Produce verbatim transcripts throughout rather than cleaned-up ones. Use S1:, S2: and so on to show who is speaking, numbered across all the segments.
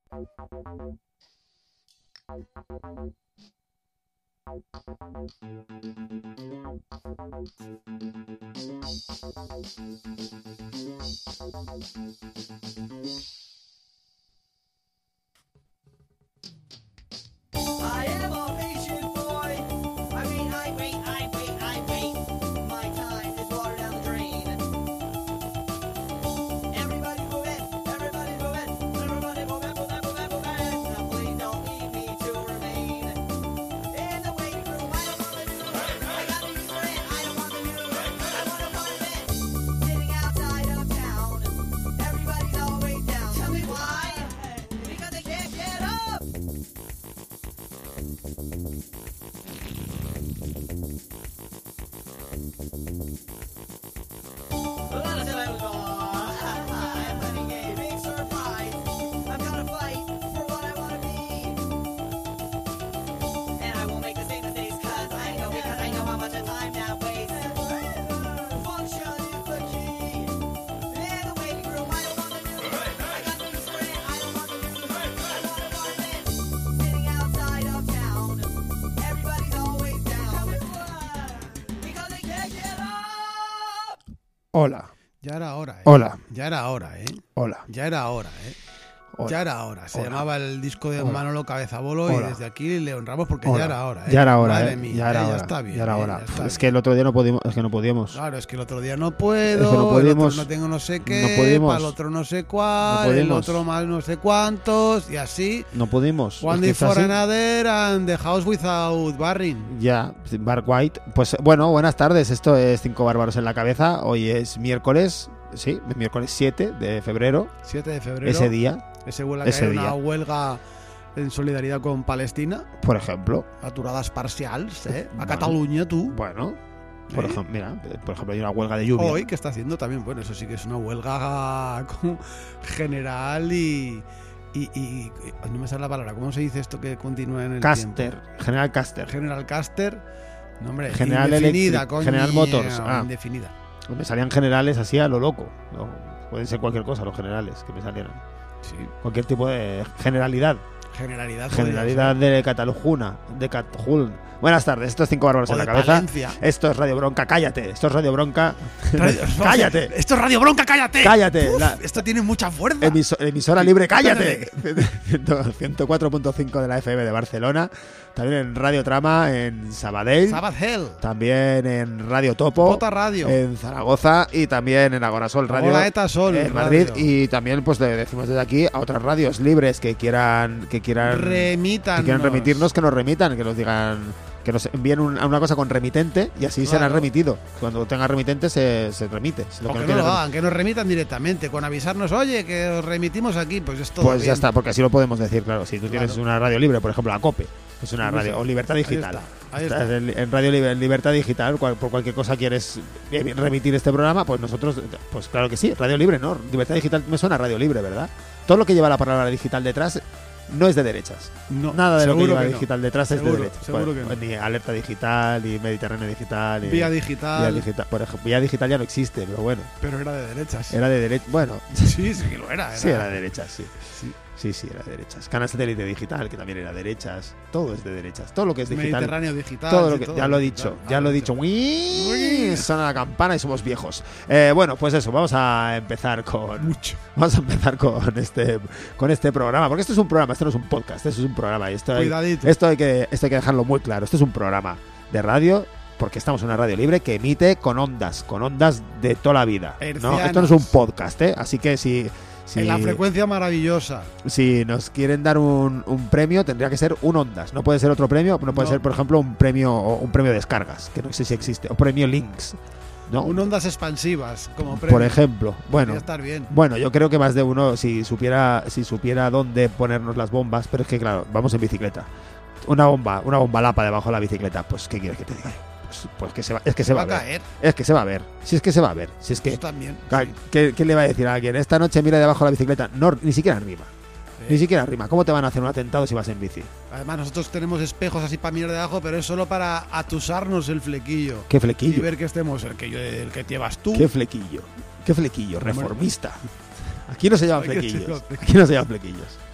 S1: I am a patient boy. I mean, I wait, I wait, I wait. My time is water down the drain. Everybody move in, everybody move in, everybody move in, move in, move in, move in. Now please don't leave me to remain in the waiting room. I don't want to do it. I got to use it. I don't want to do it. I want to find it. Sitting outside of town. Everybody's always down. Tell me why? Because they can't get up. I'm having a big surprise. I'm gonna fight for what I wanna be. And I won't make the same mistakes cause I know, because I know how much time that wastes. Function is the key. In the waiting room, I don't wanna do it. I got no use for it, I don't wanna do it. I wanna find it. Sitting outside of town. Everybody's always down. Because they can't get up.
S2: Hola,
S3: Ya era hora, ¿eh?
S2: Hola.
S3: Ya era hora, ¿eh?
S2: hola.
S3: Ya era hora, ¿eh?
S2: Hola.
S3: Ya era hora. Se
S2: Hola.
S3: llamaba el disco de
S2: Hola.
S3: Manolo Cabezabolo
S2: Hola.
S3: y desde aquí le honramos porque
S2: Hola.
S3: ya era hora, ¿eh?
S2: Ya era hora,
S3: Madre
S2: eh.
S3: mía,
S2: ya era
S3: eh,
S2: hora.
S3: ya está bien.
S2: ya era
S3: eh,
S2: hora.
S3: ya está
S2: es
S3: bien.
S2: que el otro día no pudimos, es que no podíamos.
S3: Claro, es que el otro día no puedo,
S2: Es que no
S3: el
S2: pudimos.
S3: otro no tengo no sé qué,
S2: No pudimos.
S3: para el otro no sé cuál,
S2: No
S3: el
S2: pudimos.
S3: otro más no sé cuántos, y así.
S2: No pudimos.
S3: One
S2: Es que
S3: day
S2: es
S3: for
S2: así.
S3: another and the house without barring.
S2: Ya, Bar White. Pues bueno, buenas tardes. Esto es Cinco Bárbaros en la Cabeza. Hoy es miércoles, sí, miércoles siete de febrero.
S3: siete de febrero.
S2: Ese día,
S3: Ese huelga que
S2: ese
S3: hay
S2: día.
S3: una huelga en solidaridad con Palestina,
S2: por ejemplo.
S3: aturadas parcials, ¿eh? A
S2: Bueno.
S3: Cataluña, tú.
S2: Bueno, por
S3: ¿Eh?
S2: ejemplo, mira, por ejemplo, hay una huelga de lluvia.
S3: Hoy, que está haciendo también, bueno, eso sí que es una huelga como general y, y, y- y- no me sale la palabra, ¿cómo se dice esto que continúa en el
S2: Caster,
S3: tiempo?
S2: General Caster.
S3: General Caster, no, hombre,
S2: General
S3: indefinida,
S2: Electric,
S3: coño,
S2: General Motors, ah.
S3: indefinida.
S2: Me salían generales así a lo loco. No, pueden ser cualquier cosa los generales que me salieran.
S3: Sí,
S2: Cualquier tipo de generalidad.
S3: generalidad.
S2: Generalidad de Catalujuna, de Catajul. Buenas tardes, esto es Cinco Bárbaros
S3: o
S2: en
S3: de
S2: la Cabeza.
S3: Palencia.
S2: Esto es Radio Bronca, cállate. Esto es Radio Bronca.
S3: Radio-
S2: cállate.
S3: Esto es Radio Bronca, cállate.
S2: Cállate.
S3: Uf,
S2: La-
S3: esto tiene mucha fuerza.
S2: Emiso- emisora libre, cállate. ciento cuatro punto cinco de la F M de Barcelona. También en Radio Trama en Sabadell.
S3: Sabbath Hell.
S2: También en Radio Topo.
S3: Bota Radio.
S2: En Zaragoza. Y también en Agorasol Radio.
S3: Hola, Eta Sol,
S2: en Madrid.
S3: radio.
S2: Y también pues le decimos desde aquí a otras radios libres que quieran que quieran
S3: Remitan.
S2: que quieran remitirnos, que nos remitan, que nos digan, que nos envíen un- una cosa con remitente y así será
S3: Claro.
S2: remitido. Cuando tenga remitente se, se remite. Si lo
S3: O
S2: que
S3: que
S2: no
S3: no
S2: quiere
S3: lo
S2: remit-
S3: hagan, que nos remitan directamente, con avisarnos, oye, que os remitimos aquí, pues es todo
S2: Pues ya
S3: bien.
S2: está, porque así lo podemos decir, claro. Si tú tienes
S3: Claro.
S2: una radio libre, por ejemplo, la COPE, es una
S3: No
S2: radio,
S3: sé.
S2: o Libertad
S3: Ahí
S2: Digital.
S3: está, ahí
S2: Estás
S3: está.
S2: En, en Radio Liber- Libertad Digital, cual- por cualquier cosa quieres eh, remitir este programa, pues nosotros, pues claro que sí, Radio Libre, ¿no? Libertad Digital me suena a Radio Libre, ¿verdad? Todo lo que lleva la palabra digital detrás no es de derechas.
S3: No,
S2: Nada de lo que
S3: seguro
S2: lleva
S3: que no.
S2: digital detrás es de
S3: Seguro,
S2: derechas.
S3: seguro
S2: Pues,
S3: que no.
S2: Ni Alerta Digital, ni Mediterráneo Digital, ni
S3: Vía digital,
S2: Vía Digital. Por ejemplo, Vía Digital ya no existe, pero bueno,
S3: pero era de derechas.
S2: era de derecha. Bueno,
S3: Sí, sí que lo era.
S2: sí, era de derechas, sí.
S3: Sí.
S2: Sí, sí, era de derechas. Canal Satélite Digital, que también era de derechas. Todo es de derechas. Todo lo que es digital.
S3: Mediterráneo digital.
S2: Todo lo
S3: sí,
S2: que,
S3: todo,
S2: ya lo he
S3: digital.
S2: dicho,
S3: Ah,
S2: ya lo he
S3: he
S2: dicho. ¡Uii! Suena la campana y somos viejos. Eh, bueno, pues eso, vamos a empezar con.
S3: Mucho.
S2: Vamos a empezar con este, con este programa. Porque esto es un programa, esto no es un podcast, esto es un programa. Y esto hay,
S3: Cuidadito.
S2: esto hay que, esto hay que dejarlo muy claro. Esto es un programa de radio. Porque estamos en una radio libre que emite con ondas, con ondas de toda la vida, ¿no?
S3: Hercianas.
S2: Esto no es un podcast, ¿eh? Así que si, si,
S3: En la frecuencia maravillosa.
S2: si nos quieren dar un, un premio, tendría que ser un ondas. No puede ser otro premio, no puede
S3: No.
S2: ser, por ejemplo, un premio o un premio de descargas, que no sé si existe, o premio links, ¿no?
S3: Un ondas expansivas, como premio.
S2: Por ejemplo, bueno.
S3: Podría estar bien.
S2: Bueno, yo creo que más de uno, si supiera, si supiera dónde ponernos las bombas, pero es que claro, vamos en bicicleta. Una bomba, una bomba lapa debajo de la bicicleta, pues ¿qué quieres que te diga? Pues, pues que se va, es que se, va,
S3: va a
S2: a ver.
S3: caer.
S2: Es que se va a ver. Si es que se va a ver. Si es que
S3: Eso también.
S2: Ca- ¿Qué, qué le va a decir a alguien? Esta noche mira debajo de la bicicleta. No, ni siquiera rima.
S3: Eh,
S2: Ni siquiera rima. ¿Cómo te van a hacer un atentado si vas en bici?
S3: Además, nosotros tenemos espejos así para mirar de abajo, pero es solo para atusarnos el flequillo.
S2: ¿Qué
S3: Y
S2: flequillo?
S3: ver que estemos el que, yo, el que llevas tú.
S2: ¿Qué flequillo? ¿Qué flequillo?
S3: Hombre.
S2: Reformista. Aquí no se llaman
S3: Hay que
S2: flequillos.
S3: ser-
S2: Aquí no se llaman flequillos.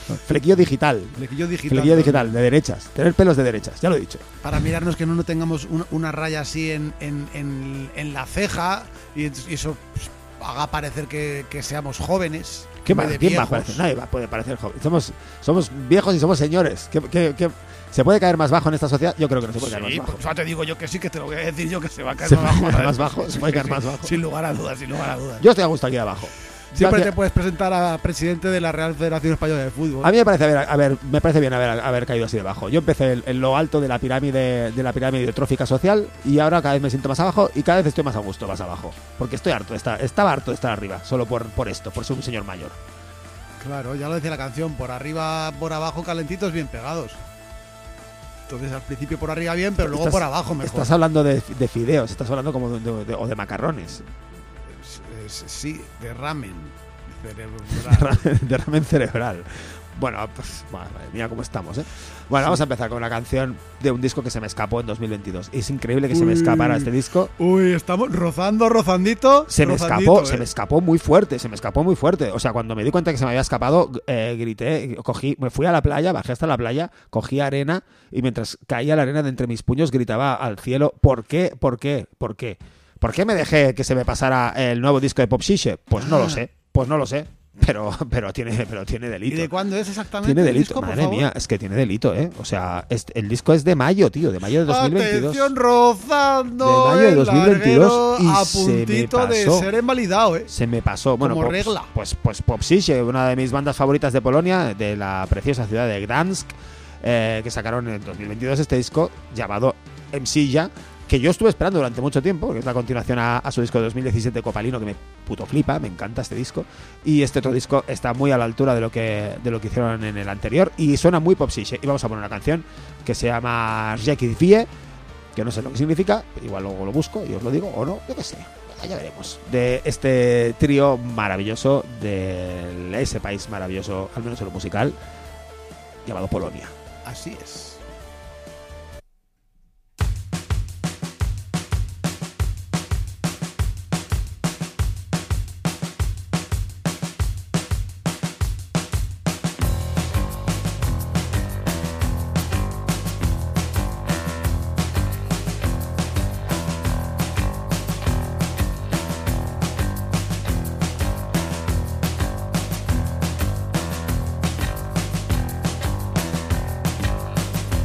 S2: Flequillo digital.
S3: Flequillo digital.
S2: Flequillo digital, de derechas. Tener pelos de derechas, ya lo he dicho.
S3: Para mirarnos que no, no tengamos una, una raya así en, en, en, en la ceja y, y eso pues, haga parecer que, que seamos jóvenes.
S2: ¿Qué
S3: en vez
S2: más?
S3: de
S2: ¿Quién va a
S3: viejos.
S2: parecer? Nadie va a poder parecer joven. Somos, somos viejos y somos señores. ¿Qué, qué, qué- ¿Se puede caer más bajo en esta sociedad? Yo creo que no se puede caer
S3: Sí,
S2: más bajo.
S3: pues ya te digo yo que sí, que te lo voy a decir yo que se va a caer
S2: Se
S3: más
S2: puede
S3: bajo.
S2: caer más
S3: ¿sabes?
S2: bajo, se puede caer más bajo.
S3: Sin lugar a dudas, sin lugar a dudas.
S2: Yo estoy a gusto aquí abajo.
S3: Siempre
S2: Yo aquí-
S3: te puedes presentar a presidente de la Real Federación Española de Fútbol.
S2: A mí me parece, haber, a ver, me parece bien haber, haber caído así de abajo. Yo empecé en, en lo alto de la pirámide de la pirámide trófica social y ahora cada vez me siento más abajo y cada vez estoy más a gusto más abajo. Porque estoy harto de estar, estaba harto de estar arriba, solo por, por esto, por ser un señor mayor.
S3: Claro, ya lo decía la canción, por arriba, por abajo, calentitos, bien pegados. Entonces al principio por arriba bien, pero luego
S2: Estás-
S3: por abajo mejor.
S2: Estás hablando de, de fideos, estás hablando como de, de- de- o de macarrones.
S3: Es- es- sí, de ramen cerebral.
S2: De ramen cerebral. Bueno, pues, madre mía, cómo estamos, ¿eh? Bueno, vamos a empezar con una canción de un disco que se me escapó en dos mil veintidós. Es increíble que se me
S3: Uy.
S2: escapara este disco.
S3: Uy, estamos rozando, rozandito.
S2: Se me
S3: rozandito,
S2: escapó,
S3: ¿eh?
S2: se me escapó muy fuerte, se me escapó muy fuerte. O sea, cuando me di cuenta que se me había escapado, eh, grité, cogí, me fui a la playa, bajé hasta la playa, cogí arena y mientras caía la arena de entre mis puños gritaba al cielo, ¿por qué? ¿Por qué? ¿Por qué? ¿Por qué me dejé que se me pasara el nuevo disco de Pop Shishe? Pues no lo sé, pues no lo sé. Pero, pero tiene, pero tiene
S3: ¿Y
S2: delito.
S3: de cuándo es exactamente
S2: Tiene
S3: el
S2: delito,
S3: disco, por
S2: madre
S3: favor?
S2: mía, es que tiene delito, ¿eh? O sea, es- el disco es de mayo, tío, de mayo de dos mil veintidós.
S3: Atención, rozando
S2: De mayo de
S3: el
S2: dos mil veintidós
S3: larguero
S2: y
S3: a
S2: se me
S3: puntito de
S2: pasó.
S3: ser invalidado, ¿eh?
S2: Se me pasó, bueno,
S3: Como
S2: Pop-
S3: regla.
S2: pues pues Pop Shishe, una de mis bandas favoritas de Polonia, de la preciosa ciudad de Gdansk, eh, que sacaron en dos mil veintidós este disco llamado Emsilla, que yo estuve esperando durante mucho tiempo, porque es la continuación a, a su disco de dos mil diecisiete Copalino, que me puto flipa, me encanta este disco, y este otro disco está muy a la altura de lo que de lo que hicieron en el anterior y suena muy Pop Shishe. Y vamos a poner una canción que se llama Jackie Vie, que no sé lo que significa, igual luego lo busco y os lo digo, o no, yo qué sé, ya veremos. De este trío maravilloso de ese país maravilloso, al menos en lo musical, llamado Polonia.
S3: Así es.
S1: Thank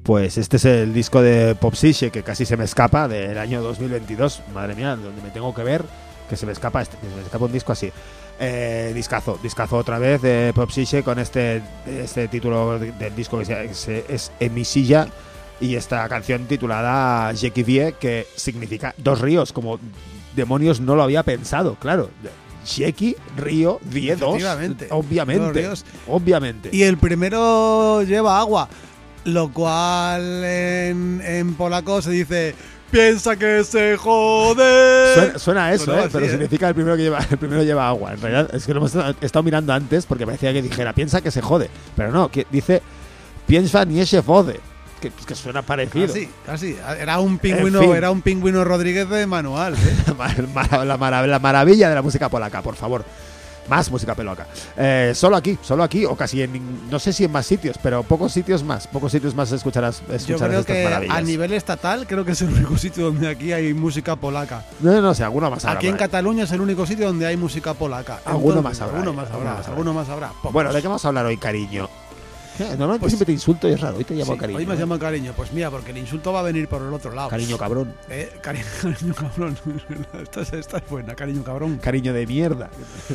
S2: Pues este es el disco de Popsiche, que casi se me escapa, del año dos mil veintidós. Madre mía, donde me tengo que ver, que se me escapa este, que se me escapa un disco así. Eh, discazo, discazo otra vez de Popsiche con este, este título de- del disco que se- se- es Emisilla, y esta canción titulada Je qui vie, que significa dos ríos, como demonios no lo había pensado, claro. Sheki, río, vie, dos.
S3: Efectivamente.
S2: Obviamente.
S3: Dos ríos.
S2: Obviamente.
S3: Y el primero lleva agua, lo cual en, en polaco se dice piensa que se jode.
S2: Suena, suena a eso,
S3: Sonaba
S2: ¿eh?
S3: así,
S2: Pero
S3: ¿eh?
S2: significa el primero que lleva, el primero lleva agua. En realidad es que lo hemos estado mirando antes porque parecía que dijera piensa que se jode. Pero no, que dice piensa ni se jode. Que, que suena parecido.
S3: Casi, casi. Era un pingüino,
S2: En fin.
S3: era un pingüino Rodríguez de manual. ¿eh?
S2: La, mar- la mara- la maravilla de la música polaca, por favor. Más música polaca. Eh, solo aquí, solo aquí, o casi en, nin- no sé si en más sitios, pero pocos sitios más. Pocos sitios más escucharás,
S3: Yo
S2: escucharás
S3: creo
S2: estas
S3: que
S2: maravillas.
S3: a nivel estatal creo que es el único sitio donde aquí hay música polaca.
S2: No, no sé, alguno más habrá
S3: Aquí en
S2: por ahí.
S3: Cataluña es el único sitio donde hay música polaca.
S2: Alguno
S3: Entonces,
S2: más habrá,
S3: Alguno
S2: eh,
S3: más
S2: alguno
S3: habrá.
S2: más habrá.
S3: Alguno más habrá. Pocos.
S2: Bueno, ¿de qué vamos a hablar hoy, cariño? ¿Qué? Normalmente
S3: Pues-
S2: siempre te insulto y es raro. Hoy te llamo
S3: Sí,
S2: cariño.
S3: hoy me
S2: ¿eh?
S3: llama cariño. Pues mira, porque el insulto va a venir por el otro lado.
S2: Cariño cabrón.
S3: Eh, cari- cariño cabrón. esta, es, esta es buena, cariño cabrón.
S2: Cariño de mierda.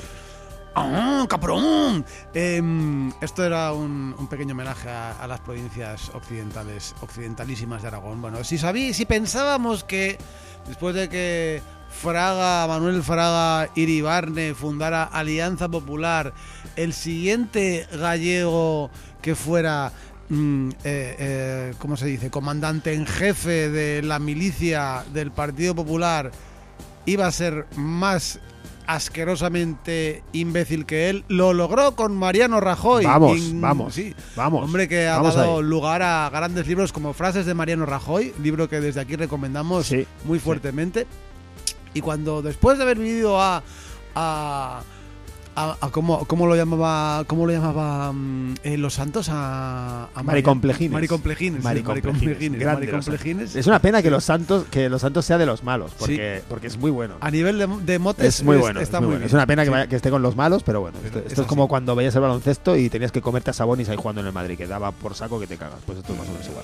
S3: ¡Ah, cabrón! Em, esto era un, un pequeño homenaje a, a las provincias occidentales, occidentalísimas de Aragón. Bueno, si sabí, si pensábamos que después de que Fraga, Manuel Fraga Iribarne fundara Alianza Popular, el siguiente gallego que fuera, mm, eh, eh, ¿cómo se dice?, comandante en jefe de la milicia del Partido Popular, iba a ser más asquerosamente imbécil que él, lo logró con Mariano Rajoy.
S2: Vamos,
S3: In-
S2: vamos,
S3: sí.
S2: vamos.
S3: Hombre que ha
S2: vamos
S3: dado
S2: ahí.
S3: lugar a grandes libros como Frases de Mariano Rajoy, libro que desde aquí recomendamos
S2: Sí,
S3: muy
S2: sí.
S3: fuertemente. Y cuando después de haber vivido a a, a, a cómo, cómo lo llamaba cómo lo llamaba mm, eh, Los Santos a, a María-
S2: Maricomplejines.
S3: Maricomplejines, sí,
S2: Maricomplejines.
S3: Maricomplejines,
S2: Grande Los
S3: Maricomplejines.
S2: Es una pena que los santos que los santos sea de los malos, porque, porque es muy bueno.
S3: A nivel de, de motes
S2: Es muy bueno,
S3: está
S2: es, muy
S3: muy
S2: bueno.
S3: bien.
S2: Es una pena que,
S3: Sí.
S2: vaya- que esté con los malos, pero bueno. Esto,
S3: Es
S2: esto es
S3: así.
S2: como cuando veías el baloncesto y tenías que comerte a Sabonis ahí jugando en el Madrid, que daba por saco que te cagas. Pues esto es más o menos igual.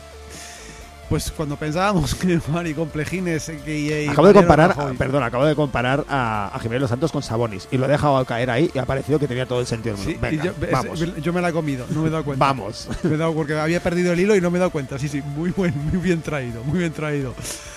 S3: Pues cuando pensábamos que Maricomplejines eh, que y- y
S2: Acabo de
S3: Mariano
S2: comparar,
S3: Rajoy-
S2: perdón, acabo de comparar a, a Jiménez Los Santos con Sabonis y lo he dejado caer ahí y ha parecido que tenía todo el sentido del
S3: Sí,
S2: mundo.
S3: y
S2: Venga,
S3: yo, es-
S2: vamos,
S3: yo me la he comido, no me he dado cuenta.
S2: vamos.
S3: Me he dado porque había perdido el hilo y no me he dado cuenta. Sí, sí, muy buen, muy bien traído, muy bien traído.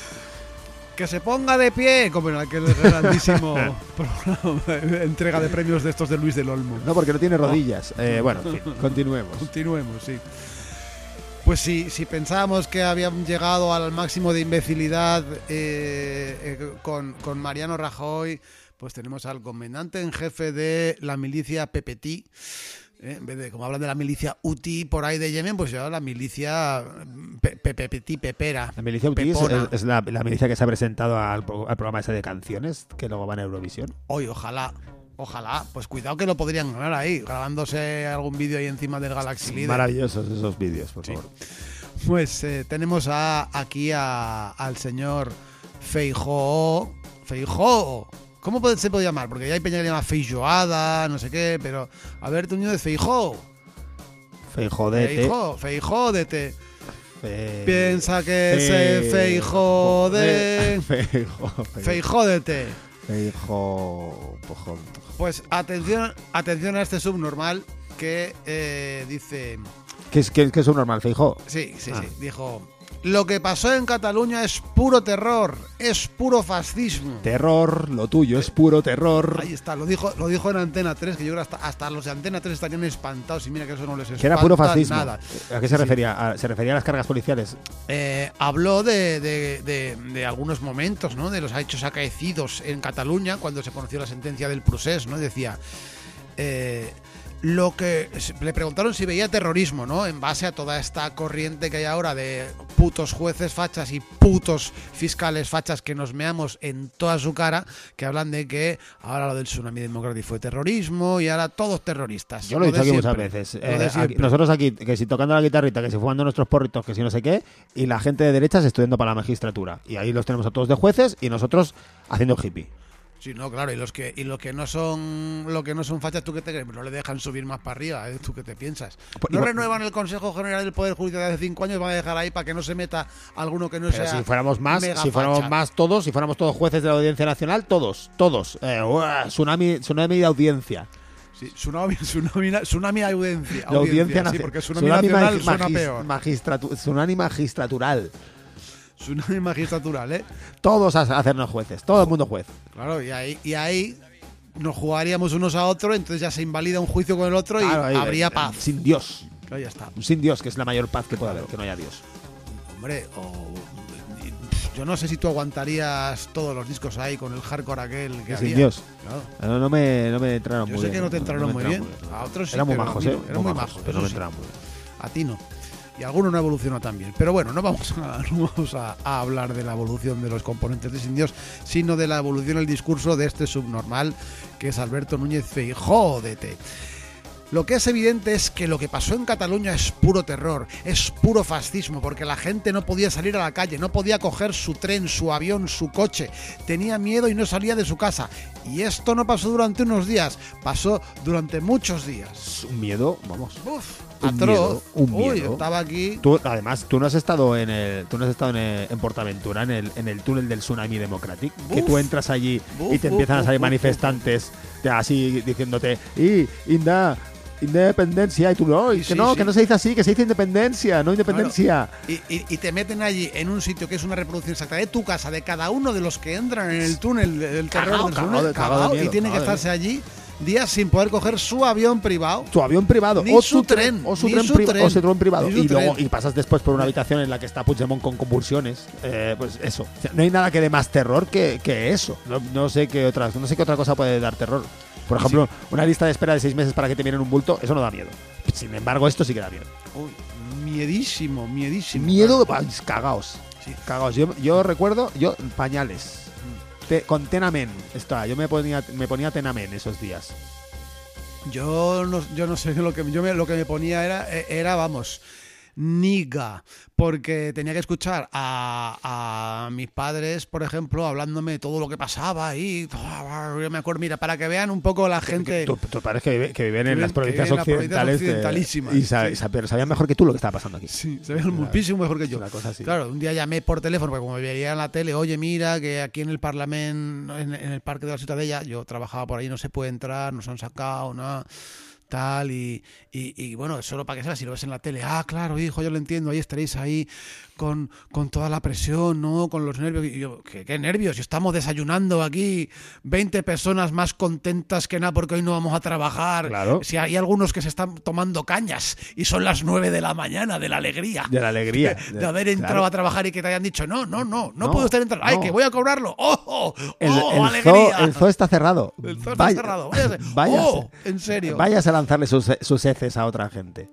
S3: Que se ponga de pie, como en aquel grandísimo programa, entrega de premios de estos de Luis del Olmo.
S2: No, porque no tiene rodillas. Eh, bueno, en fin, continuemos.
S3: Continuemos, sí. Pues si, si pensábamos que habían llegado al máximo de imbecilidad eh, eh, con, con Mariano Rajoy, pues tenemos al comandante en jefe de la milicia P P T. Eh, en vez de, como hablan de la milicia U T I por ahí de Yemen, pues ya la milicia P P T Pepera.
S2: La milicia U T I es,
S3: Pepona.
S2: es la, la milicia que se ha presentado al, pro- al programa ese de canciones que luego van a Eurovisión.
S3: Hoy, ojalá, ojalá. Pues cuidado que lo podrían ganar ahí, grabándose algún vídeo ahí encima del Galaxy Leader.
S2: Maravillosos esos vídeos, por
S3: Sí.
S2: favor.
S3: Pues eh, tenemos a, aquí a, al señor Feijóo. Feijóo. ¿Cómo puede- se puede llamar? Porque ya hay peña que le llama Feijoada, no sé qué, pero a ver, tu niño de Feijóo.
S2: Feijodete.
S3: Feijóo, Feijódete.
S2: Fe-
S3: Piensa que se feijode.
S2: Feijo.
S3: Feijódete.
S2: Feijo. Pojón.
S3: Pues atención, atención a este subnormal que eh, dice...
S2: ¿Qué es, qué, qué es un normal, Feijo?
S3: Sí, sí,
S2: Ah.
S3: sí. Dijo, lo que pasó en Cataluña es puro terror, es puro fascismo.
S2: Terror, lo tuyo es puro terror.
S3: Ahí está, lo dijo, lo dijo en Antena tres, que yo creo que hasta, hasta los de Antena tres estarían espantados y mira que eso no les espanta
S2: Que era puro fascismo.
S3: nada.
S2: ¿A qué se
S3: Sí.
S2: refería? ¿A- ¿Se refería a las cargas policiales?
S3: Eh, habló de, de- de- de algunos momentos, ¿no? De los hechos acaecidos en Cataluña cuando se conoció la sentencia del Procés, ¿no? Decía, eh, lo que le preguntaron si veía terrorismo, ¿no? En base a toda esta corriente que hay ahora de putos jueces fachas y putos fiscales fachas que nos meamos en toda su cara, que hablan de que ahora lo del tsunami democrático fue terrorismo y ahora todos terroristas.
S2: Yo lo he dicho
S3: de
S2: aquí muchas
S3: siempre,
S2: veces.
S3: lo de
S2: Eh, aquí-
S3: siempre.
S2: nosotros aquí, que si tocando la guitarrita, que si fumando nuestros porritos, que si no sé qué, y la gente de derechas estudiando para la magistratura. Y ahí los tenemos a todos de jueces y nosotros haciendo hippie.
S3: Sí, no, claro, y los que y los que no son lo que no son fachas, ¿tú qué te crees? No le dejan subir más para arriba, ¿eh? ¿Tú qué te piensas?
S2: Pues
S3: No
S2: igual-
S3: renuevan el Consejo General del Poder Judicial de hace cinco años, van a dejar ahí para que no se meta alguno que no
S2: Pero
S3: sea
S2: si fuéramos más,
S3: mega
S2: si fuéramos
S3: facha.
S2: más todos, si fuéramos todos jueces de la Audiencia Nacional, todos, todos. Eh, uah, tsunami, tsunami de audiencia.
S3: Sí, tsunami, tsunami, tsunami audiencia,
S2: La audiencia
S3: sí,
S2: nacional.
S3: porque tsunami, nacional
S2: magi-
S3: suena
S2: magis-
S3: peor.
S2: magistratu- tsunami magistratural.
S3: Tsunami magistratural, ¿eh?
S2: Todos a a hacernos jueces, todo el mundo juez.
S3: Claro, y ahí, y ahí nos jugaríamos unos a otros, entonces ya se invalida un juicio con el otro y
S2: Claro, ahí,
S3: habría
S2: eh,
S3: paz.
S2: Sin Dios.
S3: Claro, ya está.
S2: Sin Dios, que es la mayor paz que puede haber, que no haya Dios.
S3: Hombre, o- yo no sé si tú aguantarías todos los discos ahí con el hardcore aquel que
S2: Sin
S3: había.
S2: Dios.
S3: Claro.
S2: No, no me, no me entraron
S3: Yo
S2: muy
S3: sé
S2: bien.
S3: que no te entraron
S2: me
S3: muy
S2: entraron
S3: bien. A otros sí,
S2: Eran muy
S3: pero a
S2: majos,
S3: mí
S2: ¿eh?
S3: no. Eran muy majos,
S2: pero
S3: eso
S2: no me
S3: sí.
S2: entraron muy bien.
S3: A ti no. Y alguno no evolucionó tan bien. Pero bueno, no vamos, a, no vamos a, a hablar de la evolución de los componentes de Sin Dios, sino de la evolución del discurso de este subnormal que es Alberto Núñez Feijóo. Jódete. Lo que es evidente es que lo que pasó en Cataluña es puro terror, es puro fascismo, porque la gente no podía salir a la calle, no podía coger su tren, su avión, su coche, tenía miedo y no salía de su casa. Y esto no pasó durante unos días, pasó durante muchos días.
S2: Es un miedo, vamos.
S3: Uf,
S2: Un
S3: atroz.
S2: miedo, un
S3: Uy,
S2: miedo.
S3: estaba aquí.
S2: Tú, además, tú no has estado en el, tú no has estado en, el- en Portaventura, en el, en el túnel del Tsunami Democratic, que
S3: Buf.
S2: tú entras allí
S3: Buf,
S2: y te
S3: buf,
S2: empiezan a
S3: buf,
S2: salir
S3: buf,
S2: manifestantes de- así diciéndote y inda independencia y tú no, y
S3: Sí,
S2: que
S3: sí,
S2: no,
S3: sí.
S2: que no se dice así, que se dice independencia, no independencia.
S3: Y, y- y te meten allí en un sitio que es una reproducción exacta de tu casa, de cada uno de los que entran en el túnel del terror
S2: Cagao,
S3: del
S2: cagao
S3: túnel,
S2: de- cagao de
S3: cagao,
S2: miedo,
S3: y tiene que
S2: cagao de
S3: estarse allí días sin poder coger su avión privado.
S2: Tu avión privado
S3: Ni
S2: o
S3: su tren,
S2: o su
S3: ni
S2: tren,
S3: su
S2: pri-
S3: tren,
S2: o su tren privado
S3: ni su
S2: y luego
S3: tren.
S2: y pasas después por una habitación en la que está Puigdemont con convulsiones, eh, pues eso. O sea, no hay nada que dé más terror que, que eso. No, no sé qué otra no sé qué otra cosa puede dar terror. Por ejemplo, una lista de espera de seis meses para que te miren un bulto, eso no da miedo. Sin embargo, esto sí que da miedo.
S3: Uy, miedísimo, miedísimo.
S2: Miedo,
S3: Claro.
S2: pues, cagaos.
S3: Sí.
S2: Cagaos. Yo, yo recuerdo, yo, pañales. Te- con Tenamen. Está, yo me ponía, me ponía Tenamen esos días.
S3: Yo no, yo no sé lo que yo me, lo que me ponía era, era vamos, niga, porque tenía que escuchar a, a mis padres, por ejemplo, hablándome de todo lo que pasaba ahí. Yo me acuerdo, mira, para que vean un poco la gente.
S2: Tu, tu padres que, vive- que viven
S3: Que
S2: en las
S3: viven-
S2: provincias
S3: que viven en las provincias
S2: occidentales. de-
S3: occidentalísimas,
S2: y sa-
S3: sí.
S2: sa- pero sabían mejor que tú lo que estaba pasando aquí.
S3: Sí, se veían muchísimo mejor que yo.
S2: Una cosa así.
S3: Claro, un día llamé por teléfono, porque como me veía en la tele, oye, mira, que aquí en el Parlamento, en, en el Parque de la Ciutadella, yo trabajaba por ahí, no se puede entrar, nos han sacado, nada, tal, y, y, y bueno, solo para que sepas, si lo ves en la tele, ah, claro, hijo, yo lo entiendo, ahí estaréis ahí con, con toda la presión, ¿no? Con los nervios. Y yo, ¿qué, qué nervios? Si estamos desayunando aquí, veinte personas más contentas que nada porque hoy no vamos a trabajar.
S2: Claro.
S3: Si hay algunos que se están tomando cañas y son las nueve de la mañana de la alegría.
S2: De la alegría.
S3: De haber entrado
S2: Claro.
S3: a trabajar y que te hayan dicho, no, no, no, no,
S2: No,
S3: puede usted entrar. Ay,
S2: no.
S3: que voy a cobrarlo. ¡Oh, oh,
S2: El,
S3: oh,
S2: el zoo,
S3: alegría!
S2: el zoo está cerrado.
S3: El zoo está
S2: Vaya-
S3: cerrado. Váyase.
S2: váyase.
S3: Oh, en serio.
S2: Váyase a lanzarle sus, sus heces a otra gente.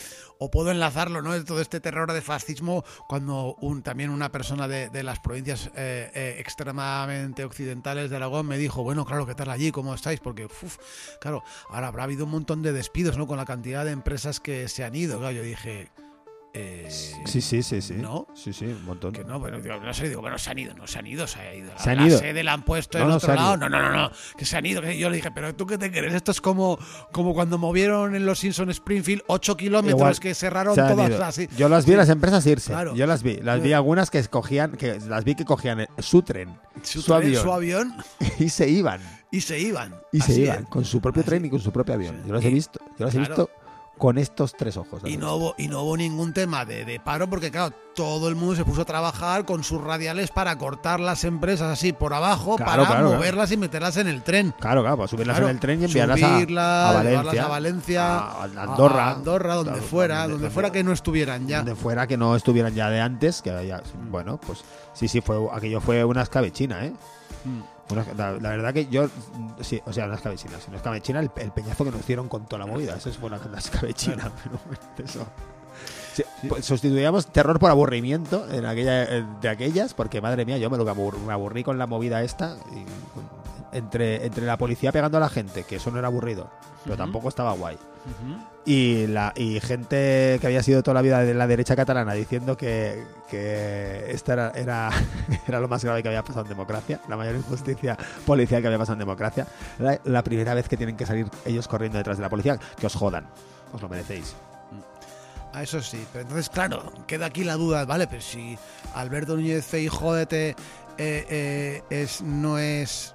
S3: O puedo enlazarlo, ¿no? Todo este terror de fascismo cuando un, también una persona de, de las provincias eh, eh, extremadamente occidentales de Aragón me dijo, bueno, claro, ¿qué tal allí? ¿Cómo estáis? Porque, uf, claro, ahora habrá habido un montón de despidos, ¿no? Con la cantidad de empresas que se han ido. Claro, yo dije... Eh,
S2: Sí, sí, sí, sí.
S3: ¿No?
S2: Sí, sí, un montón.
S3: Que no, pero digo, no sé, digo, bueno, se han ido, no se han ido, se ha ido. La,
S2: Se han
S3: la
S2: ido.
S3: sede la han puesto
S2: No,
S3: en
S2: no,
S3: otro
S2: se han
S3: lado.
S2: ido.
S3: No, no, no, no, que se han ido. Que yo le dije, pero ¿tú qué te crees? Esto es como, como cuando movieron en los Simpsons Springfield ocho kilómetros
S2: Igual.
S3: que cerraron
S2: Se han
S3: todas
S2: ido.
S3: así.
S2: Yo las vi en las empresas irse.
S3: Claro.
S2: Yo las vi. Las vi algunas que cogían, que las vi que cogían el- su tren,
S3: Su,
S2: su,
S3: tren,
S2: avión,
S3: su avión
S2: y se iban.
S3: y se iban.
S2: Y se
S3: Así
S2: iban
S3: es.
S2: con su propio
S3: Así.
S2: tren y con su propio avión.
S3: Sí.
S2: Yo las
S3: Y-
S2: he visto. Yo las he
S3: claro.
S2: visto con estos tres ojos.
S3: Y no, hubo, y no hubo ningún tema de, de paro porque, claro, todo el mundo se puso a trabajar con sus radiales para cortar las empresas así por abajo,
S2: Claro,
S3: para
S2: claro,
S3: moverlas y meterlas en el tren.
S2: Claro, claro, para subirlas
S3: Claro,
S2: en el tren y enviarlas a-
S3: subirlas,
S2: a, Valencia.
S3: llevarlas a Valencia,
S2: a Andorra.
S3: a Andorra, donde
S2: Claro,
S3: fuera,
S2: donde-
S3: donde
S2: donde-
S3: fuera que no estuvieran ya.
S2: Donde fuera que no estuvieran ya de antes, que ya, bueno, pues sí, sí, fue aquello fue una escabechina, ¿eh?
S3: Mm.
S2: Una- la, la verdad que yo, sí, o sea, una escabechina, si no escabechina, el, el peñazo que nos dieron con toda la movida, eso fue una, una escabechina, pero bueno, eso. Sí, pues sustituíamos terror por aburrimiento en aquella, en- de aquellas, porque madre mía, yo me lo que abur- me aburrí con la movida esta, y con- entre, entre la policía pegando a la gente, que eso no era aburrido, pero
S3: Ujú.
S2: tampoco estaba guay.
S3: Ujú.
S2: Y, la, y gente que había sido toda la vida de la derecha catalana diciendo que, que esta era, era, era lo más grave que había pasado en democracia, la mayor injusticia policial que había pasado en democracia. Era la primera vez que tienen que salir ellos corriendo detrás de la policía. Que os jodan, os lo merecéis.
S3: Ah, eso sí, pero entonces, claro, queda aquí la duda, ¿vale? Pero si Alberto Núñez Feijóo eh, eh, es, no es...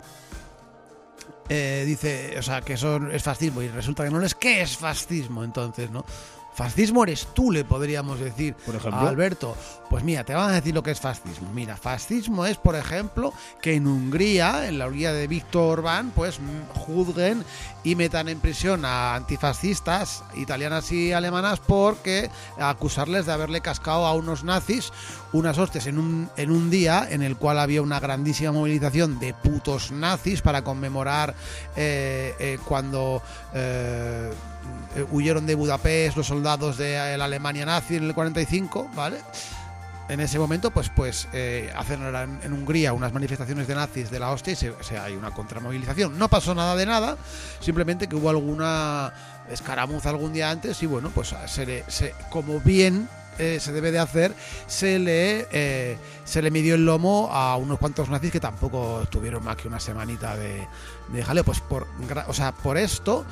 S3: Eh, dice, o sea, que eso es fascismo y resulta que no lo es, ¿qué es fascismo entonces, no? Fascismo eres tú, le podríamos decir
S2: Por ejemplo.
S3: a Alberto. Pues mira, te van a decir lo que es fascismo. Mira, fascismo es, por ejemplo, que en Hungría, en la Hungría de Víctor Orbán, pues mm, juzguen y metan en prisión a antifascistas italianas y alemanas porque acusarles de haberle cascado a unos nazis unas hostias en un, en un día en el cual había una grandísima movilización de putos nazis para conmemorar eh, eh, cuando... Eh, Eh, huyeron de Budapest los soldados de eh, la Alemania nazi en el cuarenta y cinco, ¿vale? En ese momento, pues, pues eh, hacen en, en Hungría unas manifestaciones de nazis de la hostia y se, se, hay una contramovilización. No pasó nada de nada, simplemente que hubo alguna escaramuza algún día antes y bueno, pues se le, se, como bien eh, se debe de hacer, se le eh, se le midió el lomo a unos cuantos nazis que tampoco estuvieron más que una semanita de, de jaleo. Pues por, o sea, por esto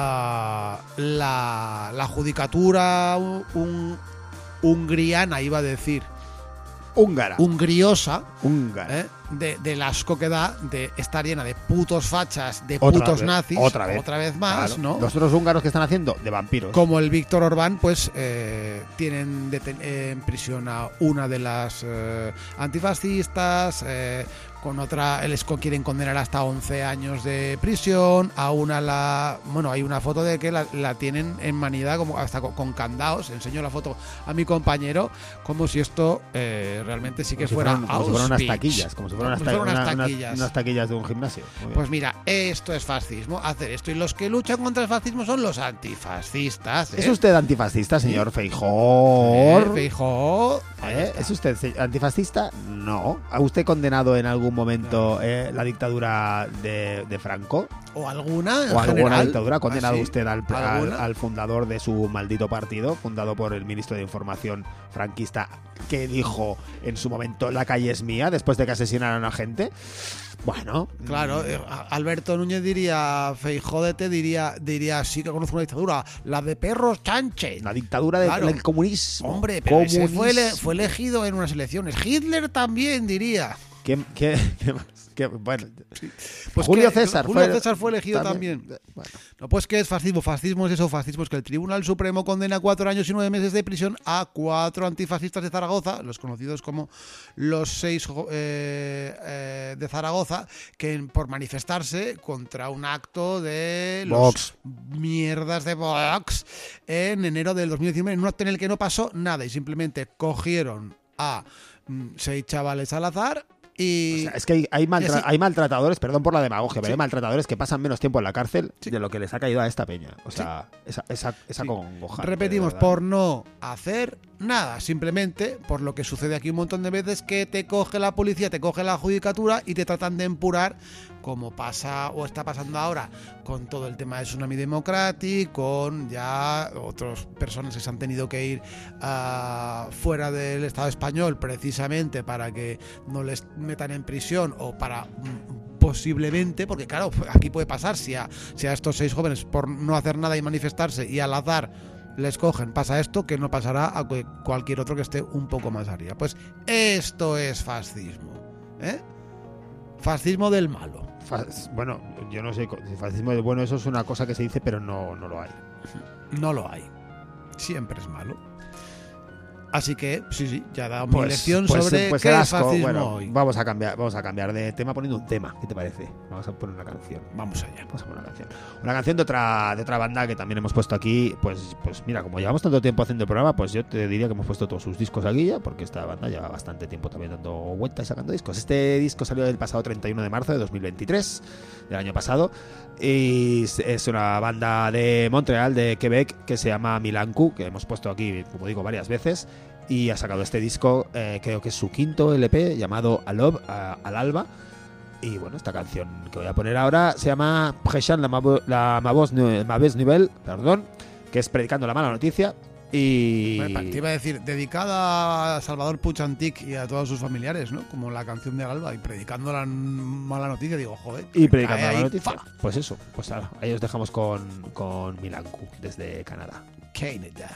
S3: uh, la, la judicatura un, hungriana, iba a decir,
S2: Húngara.
S3: hungriosa,
S2: Húngara.
S3: ¿eh? de, del asco que da de estar llena de putos fachas, de
S2: Otra
S3: putos
S2: vez,
S3: nazis,
S2: otra vez.
S3: más,
S2: Claro.
S3: ¿no?
S2: Los otros húngaros que están haciendo de vampiros.
S3: Como el Víctor Orbán, pues eh, tienen deten- eh, en prisión a una de las eh, antifascistas, eh, con otra les co- quieren condenar hasta once años de prisión, a una la... Bueno, hay una foto de que la, la tienen en manida como hasta con, con candados. Enseño la foto a mi compañero como si esto eh, realmente sí que
S2: Como si
S3: fuera
S2: fueran- como si fueran unas
S3: Auschwitz.
S2: taquillas, como si fueran unas,
S3: Como si fueran
S2: ta-
S3: unas
S2: una-
S3: taquillas.
S2: unas taquillas de un gimnasio. Muy bien.
S3: Pues mira, esto es fascismo, hacer esto. Y los que luchan contra el fascismo son los antifascistas. ¿eh?
S2: ¿Es usted antifascista, señor Feijóo?
S3: Eh, Feijóo.
S2: ¿Eh? ¿Es usted se- antifascista? No. ¿Ha usted condenado en algún momento eh, la dictadura de, de Franco?
S3: O alguna, en
S2: ¿O alguna
S3: general.
S2: dictadura? ¿Ha condenado
S3: ¿Ah, sí?
S2: usted al, al,
S3: ¿Alguna?
S2: al fundador de su maldito partido, fundado por el ministro de Información franquista, que dijo en su momento la calle es mía después de que asesinaron a gente? Bueno,
S3: Claro, eh, Alberto Núñez diría, Feijódete diría, diría, sí que conozco una dictadura, la de perros chanche.
S2: la dictadura del,
S3: Claro.
S2: del comunismo.
S3: Hombre, pero ese fue, ele-
S2: Comunismo.
S3: fue elegido en unas elecciones. Hitler también diría.
S2: ¿Qué, qué, qué más? ¿Qué- bueno,
S3: Pues
S2: Julio
S3: que-
S2: César
S3: Julio
S2: fue,
S3: César fue elegido también.
S2: Bueno,
S3: No, pues ¿qué es fascismo? Fascismo es eso, fascismo es que el Tribunal Supremo condena cuatro años y nueve meses de prisión a cuatro antifascistas de Zaragoza, los conocidos como los seis eh, eh, de Zaragoza, que por manifestarse contra un acto de los
S2: Vox.
S3: mierdas de Vox en enero del dos mil diecinueve, en un acto en el que no pasó nada y simplemente cogieron a mm, seis chavales al azar y...
S2: o sea, es que hay, hay, maltra-
S3: y así-
S2: hay maltratadores, perdón por la demagogia, pero
S3: Sí.
S2: hay maltratadores que pasan menos tiempo en la cárcel
S3: Sí.
S2: de lo que les ha caído a esta peña. O sea, esa, esa, esa
S3: Sí.
S2: congoja.
S3: Repetimos, por no hacer nada, simplemente por lo que sucede aquí un montón de veces, que te coge la policía, te coge la judicatura y te tratan de empurar, como pasa o está pasando ahora con todo el tema de Tsunami Democratic, con ya otras personas que se han tenido que ir uh, fuera del Estado español precisamente para que no les metan en prisión o para... Mm, posiblemente, porque claro, aquí puede pasar si a, si a estos seis jóvenes por no hacer nada y manifestarse y al azar les cogen, pasa esto, que no pasará a cu- cualquier otro que esté un poco más arriba. Pues esto es fascismo, ¿eh? Fascismo del malo.
S2: Fas- bueno, yo no sé, si fascismo de bueno, eso es una cosa que se dice, pero no, no lo hay.
S3: No lo hay. Siempre es malo. Así que, sí, sí, ya da mi
S2: Pues-
S3: lección
S2: pues-
S3: sobre
S2: pues
S3: qué
S2: el
S3: es
S2: asco.
S3: fascismo
S2: Bueno,
S3: hoy.
S2: vamos a cambiar, vamos a cambiar de tema poniendo un tema. ¿Qué te parece? Vamos a poner una canción.
S3: Vamos allá.
S2: Vamos a poner una canción. Una canción de otra, de otra banda que también hemos puesto aquí. Pues, pues mira, como llevamos tanto tiempo haciendo el programa, pues yo te diría que hemos puesto todos sus discos aquí ya, porque esta banda lleva bastante tiempo también dando vueltas y sacando discos. Este disco salió el pasado treinta y uno de marzo de dos mil veintitrés, del año pasado. Y es- es una banda de Montreal, de Quebec, que se llama Milanku, que hemos puesto aquí, como digo, varias veces. Y ha sacado este disco, eh, creo que es su quinto L P, llamado A Love, a- al alba. Y bueno, esta canción que voy a poner ahora se llama Prêchant la, mavo- la mavos nu- mauvaise nouvelle, perdón, que es predicando la mala noticia. Y
S3: Te iba a decir, dedicada a Salvador Puig Antich y a todos sus familiares, ¿no? Como la canción de Alba, y predicando la mala noticia, digo, joder.
S2: y predicando la
S3: cae
S2: mala
S3: ahí,
S2: noticia.
S3: ¡fa!
S2: Pues eso, pues ahora, ahí os dejamos con, con Milanku desde Canadá.
S3: Canada.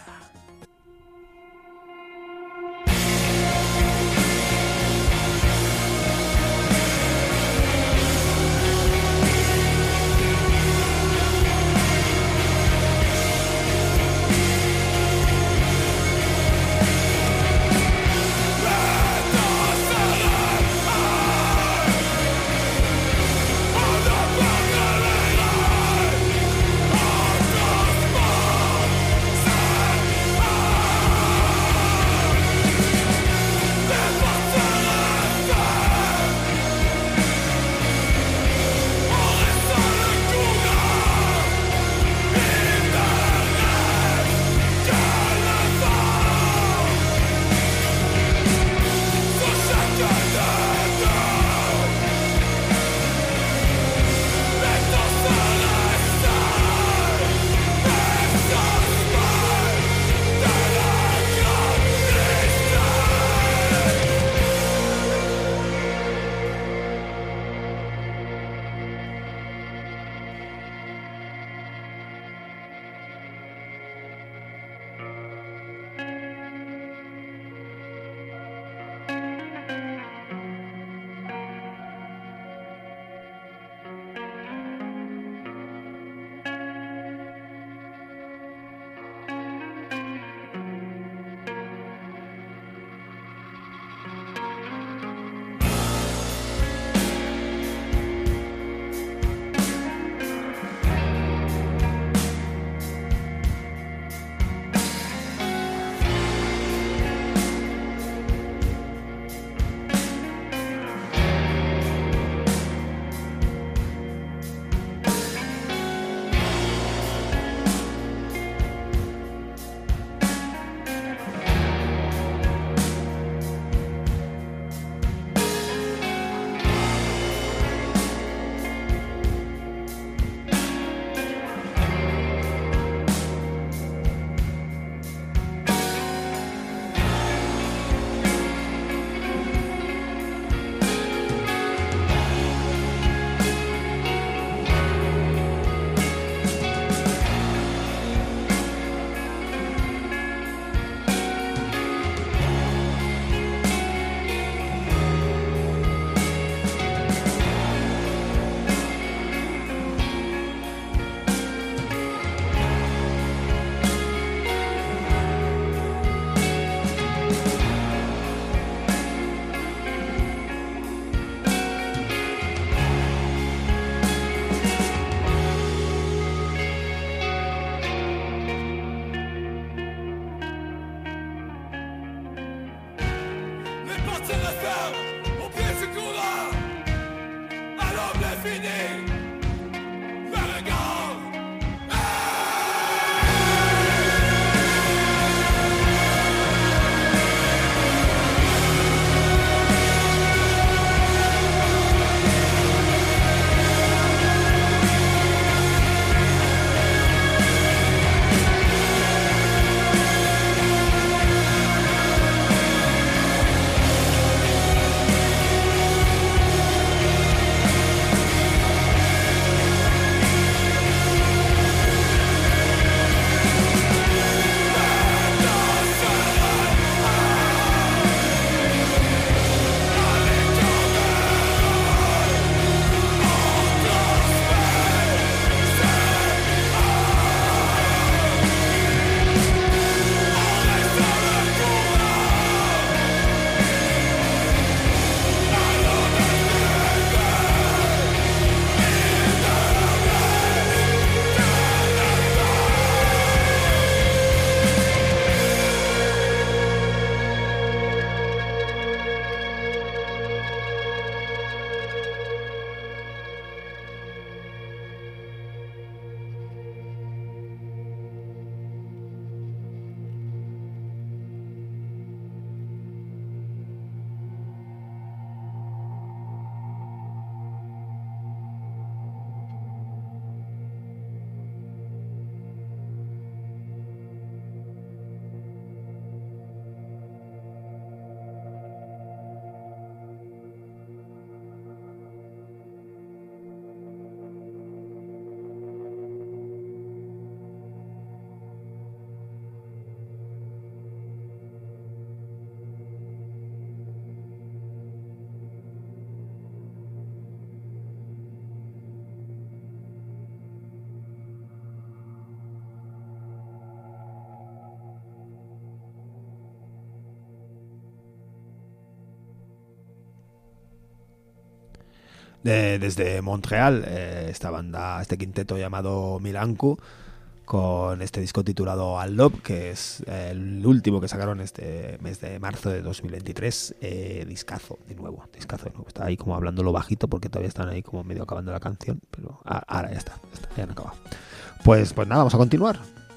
S2: de- desde Montreal, eh, esta banda, este quinteto llamado Milanku, con este disco titulado Al Love, que es eh, el último que sacaron este mes de marzo de dos mil veintitrés. Eh, discazo, de nuevo, discazo de nuevo. Está ahí como hablándolo bajito porque todavía están ahí como medio acabando la canción, pero a- ahora ya está, ya está, ya han acabado. Pues, pues nada, vamos a continuar.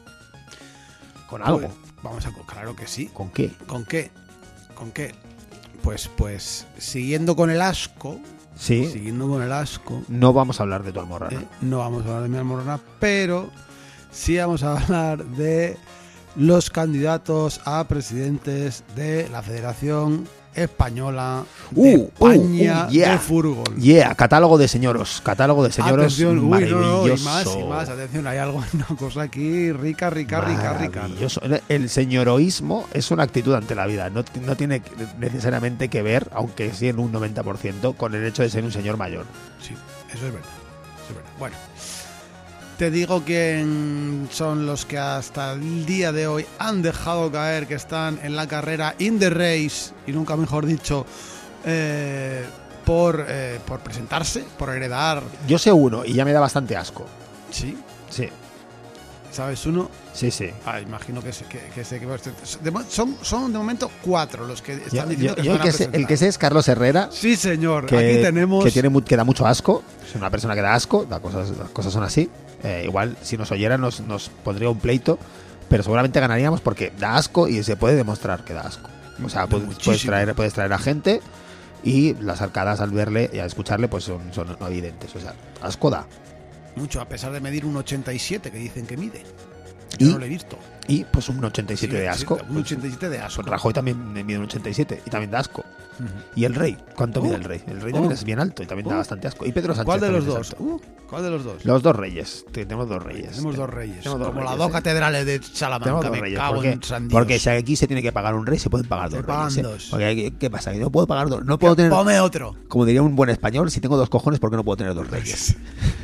S2: Con algo.
S3: Pues, vamos a, claro que sí.
S2: ¿Con qué?
S3: ¿Con qué? ¿Con qué? Pues, pues, siguiendo con el asco,
S2: Sí,
S3: siguiendo con el asco,
S2: no vamos a hablar de tu almorrana.
S3: eh, no vamos a hablar de mi almorrana, pero sí vamos a hablar de los candidatos a presidentes de la Federación Española de
S2: Uh, uh,
S3: España
S2: uh, yeah.
S3: de fútbol.
S2: Yeah, catálogo de señoros, catálogo de señoros
S3: Atención, uy, no, no, y
S2: maravilloso.
S3: más, y más, atención, hay algo, una cosa aquí rica, rica, rica, rica.
S2: Maravilloso. El- El señoroísmo es una actitud ante la vida, no, t- no tiene necesariamente que ver, aunque sí en un noventa por ciento, con el hecho de ser un señor mayor.
S3: Sí, eso es verdad, eso es verdad. Bueno, te digo quién son los que hasta el día de hoy han dejado caer que están en la carrera in the race, y nunca mejor dicho, eh, por, eh, por presentarse, por heredar.
S2: Yo sé uno y ya me da bastante asco.
S3: Sí,
S2: Sí,
S3: ¿sabes uno?
S2: sí, sí.
S3: Ah, imagino que, sé- que, que sé que va a ser- de mo- son, son de momento cuatro los que están
S2: Yo-
S3: diciendo
S2: yo-
S3: que
S2: yo
S3: se
S2: el,
S3: van a
S2: que sé,
S3: presentar.
S2: el que sé es Carlos Herrera,
S3: Sí, señor.
S2: que,
S3: Aquí tenemos.
S2: que, tiene mu- que da mucho asco. Es una persona que da asco, las cosas, las cosas son así. Eh, igual, si nos oyera, nos, nos pondría un pleito, pero seguramente ganaríamos porque da asco y se puede demostrar que da asco. O sea, puedes, puedes
S3: Muchísimo.
S2: traer, puedes traer a gente y las arcadas al verle y al escucharle pues son, son no evidentes. O sea, asco da.
S3: mucho, a pesar de medir un ochenta y siete que dicen que mide. Yo
S2: Y,
S3: no lo he visto.
S2: y pues un ochenta y siete
S3: Sí,
S2: de
S3: sí,
S2: asco.
S3: Un ochenta y siete de asco.
S2: Pues Rajoy también mide un ochenta y siete y también da asco.
S3: Ujú.
S2: Y el rey, ¿cuánto
S3: Oh.
S2: mide el rey? El rey también
S3: Oh.
S2: es bien alto y también da
S3: Oh.
S2: bastante asco. Y Pedro Sánchez.
S3: ¿Cuál de los
S2: también
S3: dos?
S2: es alto.
S3: Uh, ¿Cuál de los dos?
S2: Los dos reyes. Tenemos dos reyes.
S3: Tenemos dos reyes.
S2: Tenemos dos
S3: como
S2: reyes,
S3: las dos
S2: ¿eh?
S3: catedrales de
S2: Tenemos
S3: Salamanca.
S2: dos
S3: Me
S2: reyes.
S3: cago
S2: Porque,
S3: en San Dios.
S2: porque si aquí se tiene que pagar un rey, se pueden pagar
S3: Se
S2: dos
S3: pagan
S2: reyes. ¿eh?
S3: dos.
S2: Porque hay- ¿qué pasa? Que no puedo pagar dos. No puedo tener.
S3: Ponme otro.
S2: Como diría un buen español, si tengo dos cojones, ¿por qué no puedo tener dos reyes?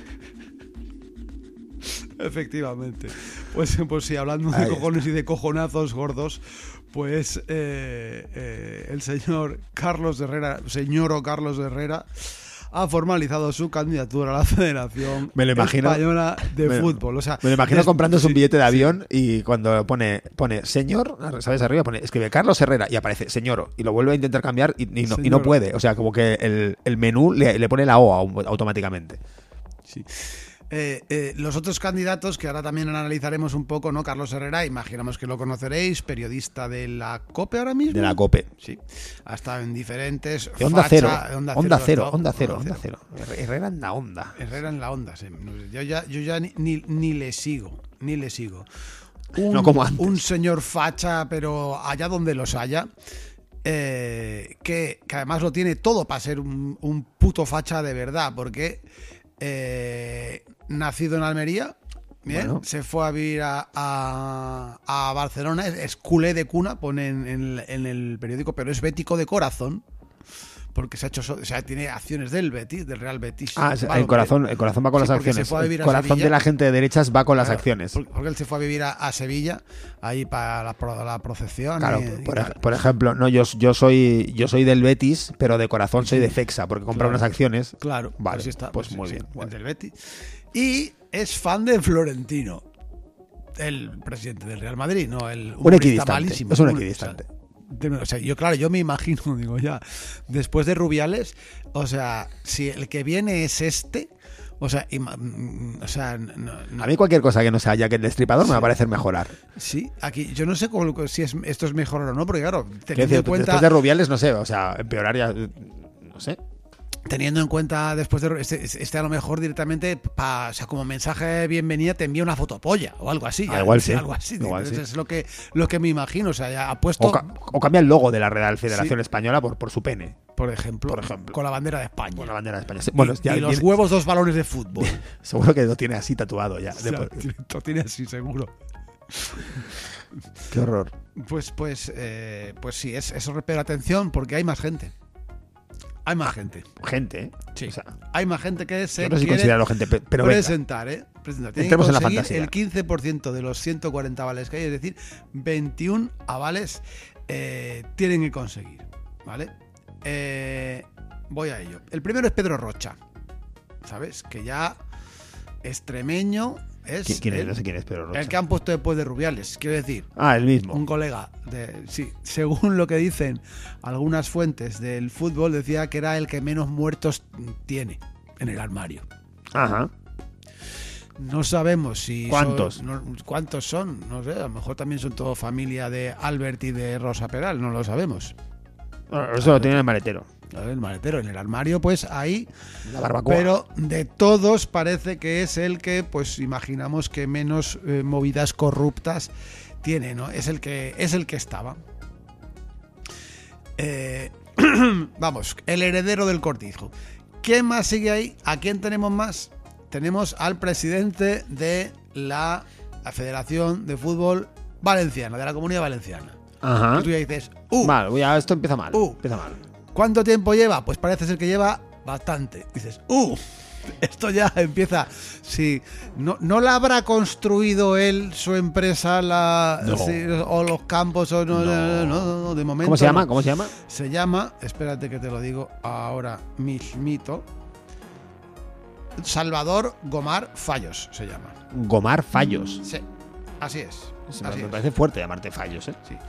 S3: Efectivamente. Pues, pues sí, hablando de
S2: Ahí
S3: cojones y de cojonazos gordos, pues eh, eh, el señor Carlos Herrera, señor o Carlos Herrera, ha formalizado su candidatura a la Federación
S2: Me lo imagino.
S3: Española de
S2: Me-
S3: Fútbol. O sea,
S2: Me lo imagino
S3: des-
S2: comprándose un
S3: sí,
S2: billete de
S3: sí.
S2: avión y cuando pone pone señor, ¿sabes? Arriba pone, escribe Carlos Herrera y aparece señor y lo vuelve a intentar cambiar y, y no, y no
S3: Señor.
S2: puede. O sea, como que el, el menú le, le pone la O au- automáticamente.
S3: Sí. Eh, eh, los otros candidatos que ahora también analizaremos un poco, ¿no? Carlos Herrera, imaginamos que lo conoceréis, periodista de la COPE ahora mismo.
S2: De la COPE.
S3: Sí, ha estado en diferentes.
S2: De Onda
S3: facha-
S2: Cero.
S3: Onda
S2: Onda
S3: ha
S2: Cero,
S3: estado-
S2: Onda Cero, Onda Cero. Herrera en la onda.
S3: Herrera en la onda, sí. No sé, yo ya, yo ya ni, ni, ni le sigo, ni le sigo. Un,
S2: No como antes.
S3: un señor facha, pero allá donde los haya, eh, que, que además lo tiene todo para ser un, un puto facha de verdad, porque eh, nacido en Almería, bien,
S2: Bueno.
S3: se fue a vivir a, a, a Barcelona, es, es culé de cuna, pone en, en- en el periódico, pero es bético de corazón. Porque se ha hecho, so- o sea, tiene acciones del Betis, del Real Betis.
S2: Ah,
S3: Balompié.
S2: el corazón, el corazón va con
S3: Sí,
S2: las
S3: porque se
S2: acciones.
S3: fue a vivir
S2: El
S3: a
S2: corazón
S3: Sevilla.
S2: de la gente de derechas va con las
S3: Claro,
S2: acciones.
S3: Porque, porque él se fue a vivir a, a Sevilla, ahí para la, pro- la procesión.
S2: Claro,
S3: y- y
S2: por,
S3: tal.
S2: ej- por ejemplo, no, yo, yo soy yo soy del Betis, pero de corazón soy de Fexa, porque compra
S3: Claro.
S2: unas acciones.
S3: Claro,
S2: Vale,
S3: pues, sí está,
S2: pues
S3: sí,
S2: muy
S3: sí,
S2: bien.
S3: el
S2: Bueno.
S3: del Betis. Y es fan de Florentino, el presidente del Real Madrid, no el
S2: Un
S3: humorista
S2: equidistante.
S3: malísimo.
S2: Es un
S3: Un-
S2: equidistante.
S3: o sea, de- o sea, yo claro, yo me imagino, digo ya, después de Rubiales, o sea, si el que viene es este, o sea, ima- mm, o sea, no- no-
S2: A mí cualquier cosa que no sea Jack el Destripador me va a parecer mejorar.
S3: sí, aquí yo no sé cómo- si es, esto es mejor o no, porque claro,
S2: Quiero
S3: teniendo
S2: decir,
S3: en cuenta
S2: después de Rubiales, no sé, o sea, empeorar ya, no sé.
S3: Teniendo en cuenta después de este, este a lo mejor directamente pa, o sea, como mensaje de bienvenida te envía una fotopolla o algo así.
S2: Ah,
S3: ya,
S2: igual sí,
S3: algo así.
S2: igual
S3: Entonces
S2: sí.
S3: es lo que lo que me imagino, o sea, ya ha puesto
S2: O, ca- o cambia el logo de la Real Federación
S3: Sí.
S2: Española por, por su pene,
S3: por ejemplo,
S2: por ejemplo.
S3: con la bandera de España.
S2: con la bandera de España. Sí, Bueno,
S3: y,
S2: ya
S3: y los
S2: viene-
S3: huevos dos balones de fútbol.
S2: seguro que lo tiene así tatuado ya.
S3: O sea,
S2: de por-
S3: tiene- lo tiene así seguro.
S2: Qué horror.
S3: Pues pues eh, pues sí, es, eso, pero atención porque hay más gente. Hay más gente.
S2: Gente, ¿eh?
S3: Sí.
S2: O sea,
S3: Hay más gente que se
S2: yo no sé si
S3: quiere
S2: considerarlo gente, pe- pero venga.
S3: presentar, ¿eh? Presentar. Tienen
S2: Entremos
S3: que
S2: en la
S3: conseguir
S2: fantasía.
S3: el quince por ciento de los ciento cuarenta avales que hay, es decir, veintiún avales eh, tienen que conseguir, ¿vale? Eh, voy a ello. El primero es Pedro Rocha. ¿sabes? Que ya extremeño es
S2: ¿Qui- ¿Quién es?
S3: el,
S2: No sé quién es, pero Rocha.
S3: el que han puesto después de Rubiales. Quiero decir,
S2: Ah, el mismo.
S3: un colega, de, sí, según lo que dicen algunas fuentes del fútbol, decía que era el que menos muertos tiene en el armario.
S2: Ajá.
S3: No sabemos si
S2: ¿Cuántos?
S3: son- no- cuántos son, no sé, a lo mejor también son todo familia de Albert y de Rosa Peral, no lo sabemos.
S2: Bueno, eso lo tiene el maletero.
S3: El maletero en el armario, pues ahí,
S2: La barbacoa.
S3: pero de todos parece que es el que, pues imaginamos que menos eh, movidas corruptas tiene, ¿no? Es el que es el que estaba. Eh, vamos, el heredero del cortijo. ¿Quién más sigue ahí? ¿A quién tenemos más? Tenemos al presidente de la, la Federación de Fútbol Valenciana, de la Comunidad Valenciana.
S2: Ajá.
S3: Y tú ya dices, uh,
S2: Mal, ya esto empieza mal.
S3: Uh.
S2: Empieza mal.
S3: ¿cuánto tiempo lleva? Pues parece ser que lleva bastante. Dices, uh, esto ya empieza. Si no, no la habrá construido él, su empresa, la,
S2: No.
S3: si- o los campos, o no, no, no, no, no, de momento.
S2: ¿Cómo se llama?
S3: no.
S2: ¿Cómo se llama?
S3: Se llama, espérate que te lo digo ahora mismito. Salvador Gomar Fallos se llama.
S2: Gomar Fallos.
S3: Sí, así es.
S2: Se
S3: así
S2: me
S3: es.
S2: parece fuerte llamarte Fallos, ¿eh?
S3: Sí.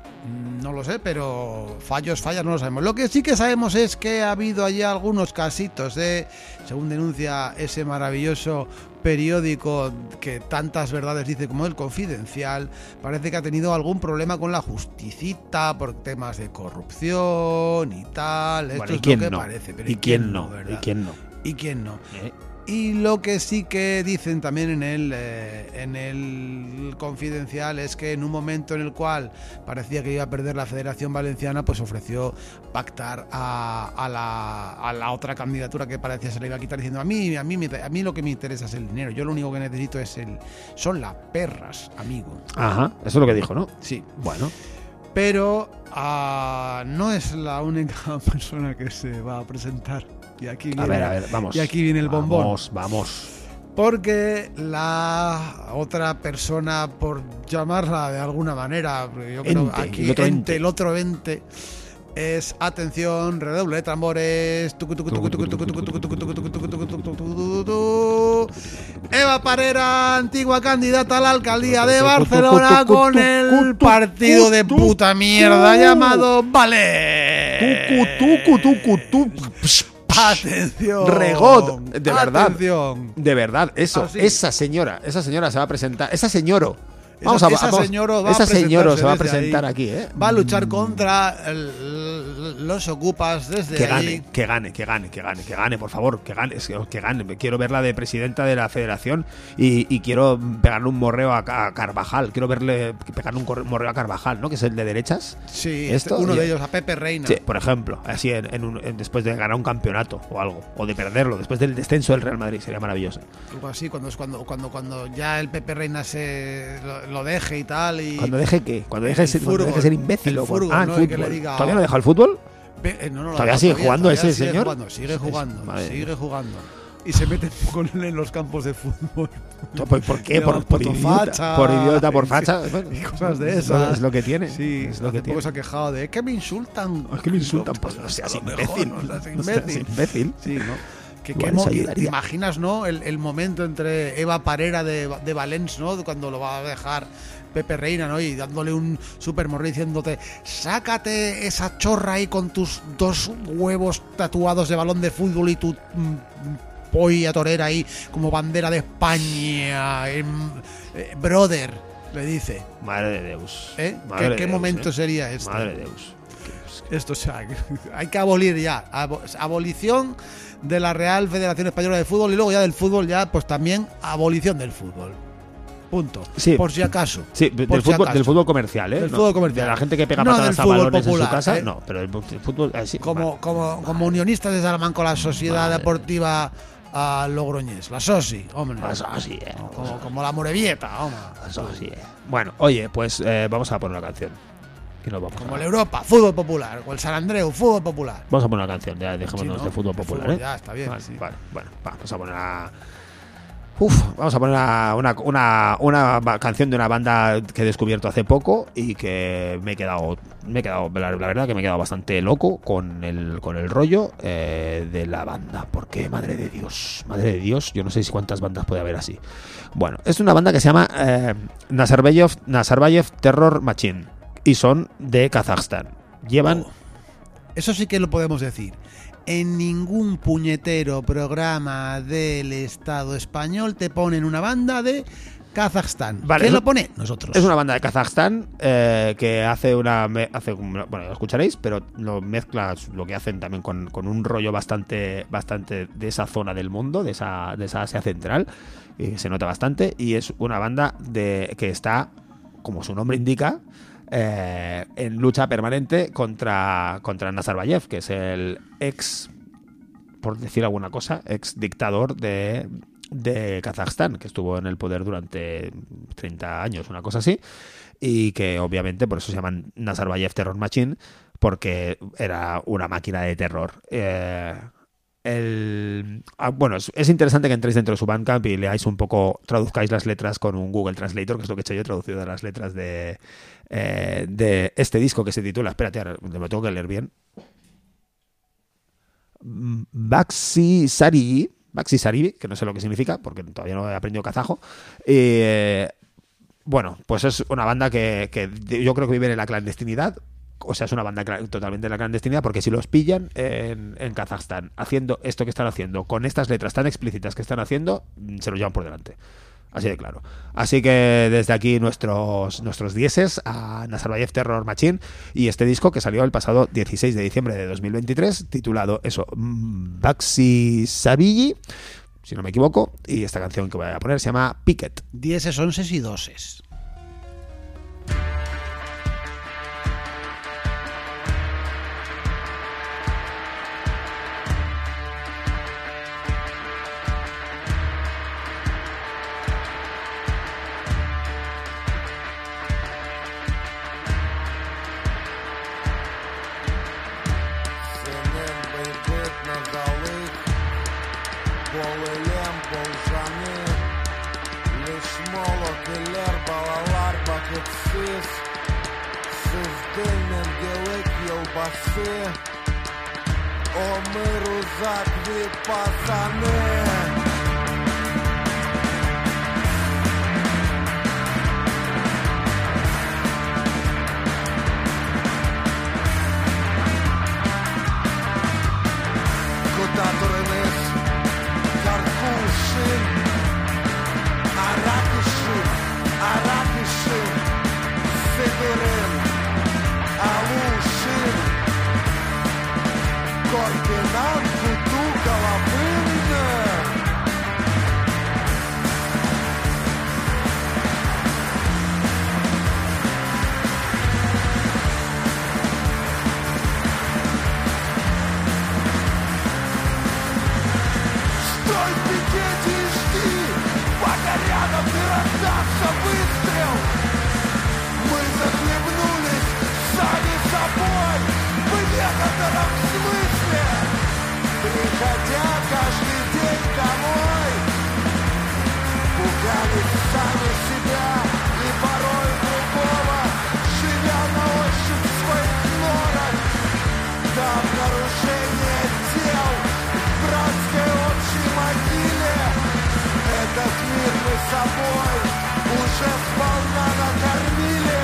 S3: No lo sé, pero fallos, fallas no lo sabemos. Lo que sí que sabemos es que ha habido allí algunos casitos de, según denuncia ese maravilloso periódico que tantas verdades dice como el Confidencial, parece que ha tenido algún problema con la justicita por temas de corrupción y tal. Esto
S2: Bueno, ¿y
S3: es
S2: quién
S3: lo que
S2: no?
S3: parece. Pero
S2: ¿Y quién no?
S3: ¿verdad?
S2: ¿Y quién no?
S3: ¿Y quién no?
S2: ¿Eh?
S3: Y lo que sí que dicen también en el, eh, en el Confidencial es que en un momento en el cual parecía que iba a perder la Federación Valenciana, pues ofreció pactar a, a, la, a la otra candidatura que parecía se le iba a quitar, diciendo a mí, a mí, me- a mí lo que me interesa es el dinero, yo lo único que necesito es el son las perras, amigo.
S2: Ajá. Eso es lo que dijo, ¿no?
S3: Sí,
S2: Bueno.
S3: pero ah, no es la única persona que se va a presentar. Y aquí
S2: A
S3: viene,
S2: ver, a ver, vamos.
S3: y aquí viene el bombón.
S2: Vamos, vamos.
S3: Porque la otra persona, por llamarla de alguna manera, porque yo creo
S2: Ente,
S3: aquí
S2: el otro
S3: ente,
S2: ente.
S3: el otro ente, es, atención, redoble de tambores. Tucu, tucu, tucu, tucu, tucu, tucu, tucu, tucu, tucu, tucu, tucu, tucu, tucu, tucu, tucu. Eva Parera, antigua candidata a la alcaldía de Barcelona con el partido de puta mierda llamado Vale.
S2: Tucu, tucu, tucu, tucu.
S3: Atención.
S2: Regot, de verdad.
S3: Atención.
S2: De verdad, eso.
S3: Ah, sí.
S2: Esa señora, esa señora se va a presentar. Esa señoro. Vamos
S3: Esa-
S2: a
S3: esa
S2: vamos-
S3: señora va
S2: esa
S3: a
S2: señora se va a
S3: presentarse desde
S2: presentar
S3: ahí.
S2: aquí, ¿eh?
S3: Va a luchar contra el- los ocupas desde
S2: Que
S3: ahí.
S2: gane, que gane, que gane, que gane, que gane, por favor, que gane, es que, que gane. Quiero verla de presidenta de la federación y, y quiero pegarle un morreo a, a Carvajal. Quiero verle pegarle un corre- morreo a Carvajal, ¿no? Que es el de derechas.
S3: Sí,
S2: Esto,
S3: uno
S2: y-
S3: de ellos, a Pepe Reina.
S2: Sí, por ejemplo, así en, en un- en- después de ganar un campeonato o algo, o de perderlo, después del descenso del Real Madrid, sería maravilloso.
S3: Algo así, cuando, es cuando, cuando, cuando ya el Pepe Reina se lo, lo deje y tal. Y
S2: Cuando deje que, cuando deje,
S3: El
S2: ser, cuando deje
S3: fútbol,
S2: ser imbécil
S3: el
S2: o cuando-
S3: fútbol,
S2: ah, el
S3: ¿no? Y que
S2: fútbol.
S3: le diga,
S2: ¿Todavía no
S3: oh.
S2: deja el fútbol?
S3: Ve- eh, no, no,
S2: ¿Todavía
S3: no,
S2: sigue jugando
S3: todavía
S2: ese
S3: sigue
S2: señor?
S3: Jugando, sigue jugando,
S2: Madre
S3: sigue
S2: mía.
S3: jugando. Y se mete con él en los campos de fútbol.
S2: ¿Por, por qué?
S3: Y
S2: Por,
S3: la
S2: por idiota,
S3: fotofacha,
S2: por idiota, por
S3: y-
S2: facha. Bueno,
S3: y cosas de
S2: es lo-
S3: esas.
S2: Es lo que tiene.
S3: Sí,
S2: es lo que
S3: hace
S2: tiene.
S3: poco se ha quejado de que me insultan.
S2: Es que me insultan, pues
S3: No,
S2: no seas
S3: a lo
S2: imbécil.
S3: mejor, no seas
S2: No seas
S3: imbécil.
S2: imbécil.
S3: Sí, ¿no? Que,
S2: Igual
S3: que mo-
S2: eso
S3: ¿Te
S2: ayudaría.
S3: imaginas, no? El, el momento entre Eva Parera de, de Valens, ¿no? Cuando lo va a dejar Pepe Reina, ¿no? Y dándole un super morro diciéndote, sácate esa chorra ahí con tus dos huevos tatuados de balón de fútbol y tu mm, polla torera ahí como bandera de España. em, eh, brother, le dice.
S2: Madre de Deus.
S3: ¿Eh?
S2: Madre
S3: ¿Qué,
S2: de
S3: qué
S2: Deus,
S3: momento
S2: eh.
S3: sería este?
S2: Madre de Deus.
S3: Esto, o sea, hay que abolir ya. Abo- abolición de la Real Federación Española de Fútbol y luego ya del fútbol, ya pues también abolición del fútbol. Punto.
S2: Sí.
S3: Por si acaso.
S2: Sí, del
S3: Por si
S2: fútbol,
S3: acaso.
S2: del fútbol comercial, ¿eh?
S3: Del
S2: No,
S3: fútbol comercial.
S2: De la gente que pega
S3: No
S2: patadas
S3: del
S2: a
S3: fútbol
S2: balones en su
S3: popular,
S2: casa.
S3: ¿eh?
S2: No, pero el fútbol. eh, sí,
S3: Como,
S2: vale.
S3: como, como unionistas de Salamanca, la Sociedad
S2: Vale.
S3: Deportiva a Logroñés, la SOSI, hombre.
S2: Eso sí, eh.
S3: Como, como la Morevieta, hombre.
S2: Eso sí, eh. Bueno, oye, pues eh, vamos a poner una canción. Y nos vamos
S3: Como
S2: a...
S3: el Europa, fútbol popular. O el San Andreu, fútbol popular.
S2: Vamos a poner una canción, ya dejémonos
S3: Sí, ¿no?
S2: de fútbol
S3: El
S2: popular,
S3: fútbol
S2: ¿eh?
S3: ya está bien,
S2: Vale,
S3: sí.
S2: vale, bueno, va, vamos a poner a... Uf, vamos a poner una, una, una, una ba- canción de una banda que he descubierto hace poco y que me he quedado, me he quedado la, la verdad que me he quedado bastante loco con el, con el rollo eh, de la banda. Porque, madre de Dios, madre de Dios, yo no sé si cuántas bandas puede haber así. Bueno, es una banda que se llama eh, Nazarbayev, Nazarbayev Terror Machine y son de Kazajstán. Llevan...
S3: Oh, eso sí que lo podemos decir. En ningún puñetero programa del Estado español te ponen una banda de Kazajstán.
S2: Vale,
S3: ¿Quién
S2: eso-
S3: lo pone? Nosotros.
S2: Es una banda de Kazajstán eh, que hace una... me- hace Bueno, lo escucharéis, pero lo mezcla lo que hacen también con, con un rollo bastante bastante de esa zona del mundo, de esa, de esa Asia Central, y se nota bastante, y es una banda de que está, como su nombre indica, eh, en lucha permanente contra, contra Nazarbayev, que es el ex, por decir alguna cosa, ex dictador de... de Kazajstán, que estuvo en el poder durante treinta años, una cosa así, y que obviamente por eso se llaman Nazarbayev Terror Machine, porque era una máquina de terror. Eh, el, ah, bueno, es, es interesante que entréis dentro de su Bandcamp y leáis un poco, traduzcáis las letras con un Google Translator, que es lo que he hecho yo, he traducido las letras de, eh, de este disco que se titula, espérate, ahora me tengo que leer bien, Baxi Sari, Baxi Saribi, que no sé lo que significa, porque todavía no he aprendido kazajo. Eh, bueno, pues es una banda que, que yo creo que vive en la clandestinidad. O sea, es una banda cla- totalmente en la clandestinidad, porque si los pillan en, en Kazajstán haciendo esto que están haciendo, con estas letras tan explícitas que están haciendo, se los llevan por delante. Así de claro. Así que desde aquí nuestros nuestros dieces a Nazarbayev Terror Machine y este disco que salió el pasado dieciséis de diciembre de dos mil veintitrés, titulado eso, mm, Baxi Sabili, si no me equivoco, y esta canción que voy a poner se llama Picket.
S3: Dieces, onces y doses.
S4: Senin bıykıt nazallık Bolilem boljanı Лишь молодылар балалар бақытсыз Сыздың мәңгілік елбасы О мир узак вид пацаны Куда турыныз Каркушин Аракишин Аракишин Сидорин Алушин Корпинан Куту Головынна Стой в пикете и жди, пока рядом не раздастся выстрел. Мы захлебнулись сами собой в некотором смысле, приходя каждый день домой. Пугались сами себя и порой другого, живя на ощупь в своих норах. До обнаружения тел в братской общей могиле этот мир мы собой уже сполна накормили.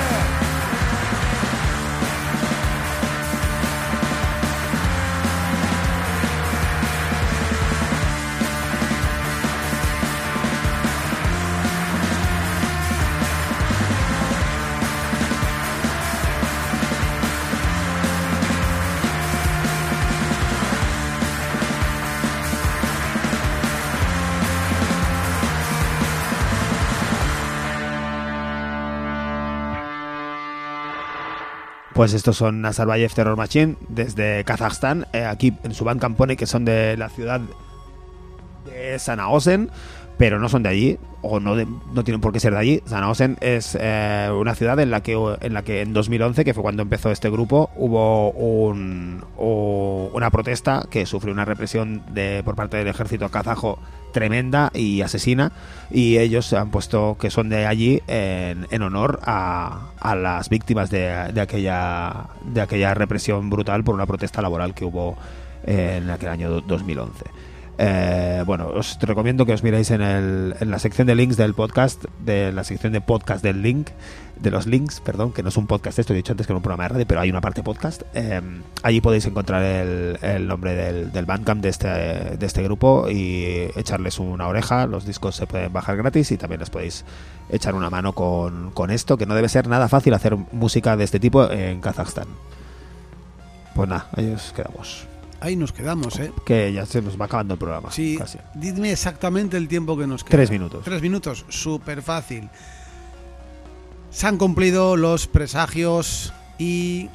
S2: Pues estos son Nazarbayev Terror Machine desde Kazajstán. Eh, aquí en su Bandcamp pone que son de la ciudad de Sanaosen, pero no son de allí, o no, de- no tienen por qué ser de allí. Sanaosen es eh, una ciudad en la que en la que en dos mil once, que fue cuando empezó este grupo, hubo un, o- una protesta que sufrió una represión de por parte del ejército kazajo tremenda y asesina, y ellos se han puesto que son de allí en, en honor a, a las víctimas de, de aquella de aquella represión brutal por una protesta laboral que hubo en aquel año dos mil once. Eh, bueno, os recomiendo que os miréis en, el, en la sección de links del podcast, de la sección de podcast del link, de los links, perdón, que no es un podcast, esto he dicho antes que era un programa de radio, pero hay una parte podcast. Eh, allí podéis encontrar el, el nombre del, del Bandcamp de este, de este grupo y echarles una oreja. Los discos se pueden bajar gratis y también les podéis echar una mano con, con esto, que no debe ser nada fácil hacer música de este tipo en Kazajstán. Pues nada, ahí os quedamos.
S3: Ahí nos quedamos, ¿eh?
S2: Que ya se nos va acabando el programa.
S3: Sí,
S2: casi.
S3: dime exactamente el tiempo que nos queda.
S2: Tres minutos.
S3: Tres minutos, súper fácil. Se han cumplido los presagios y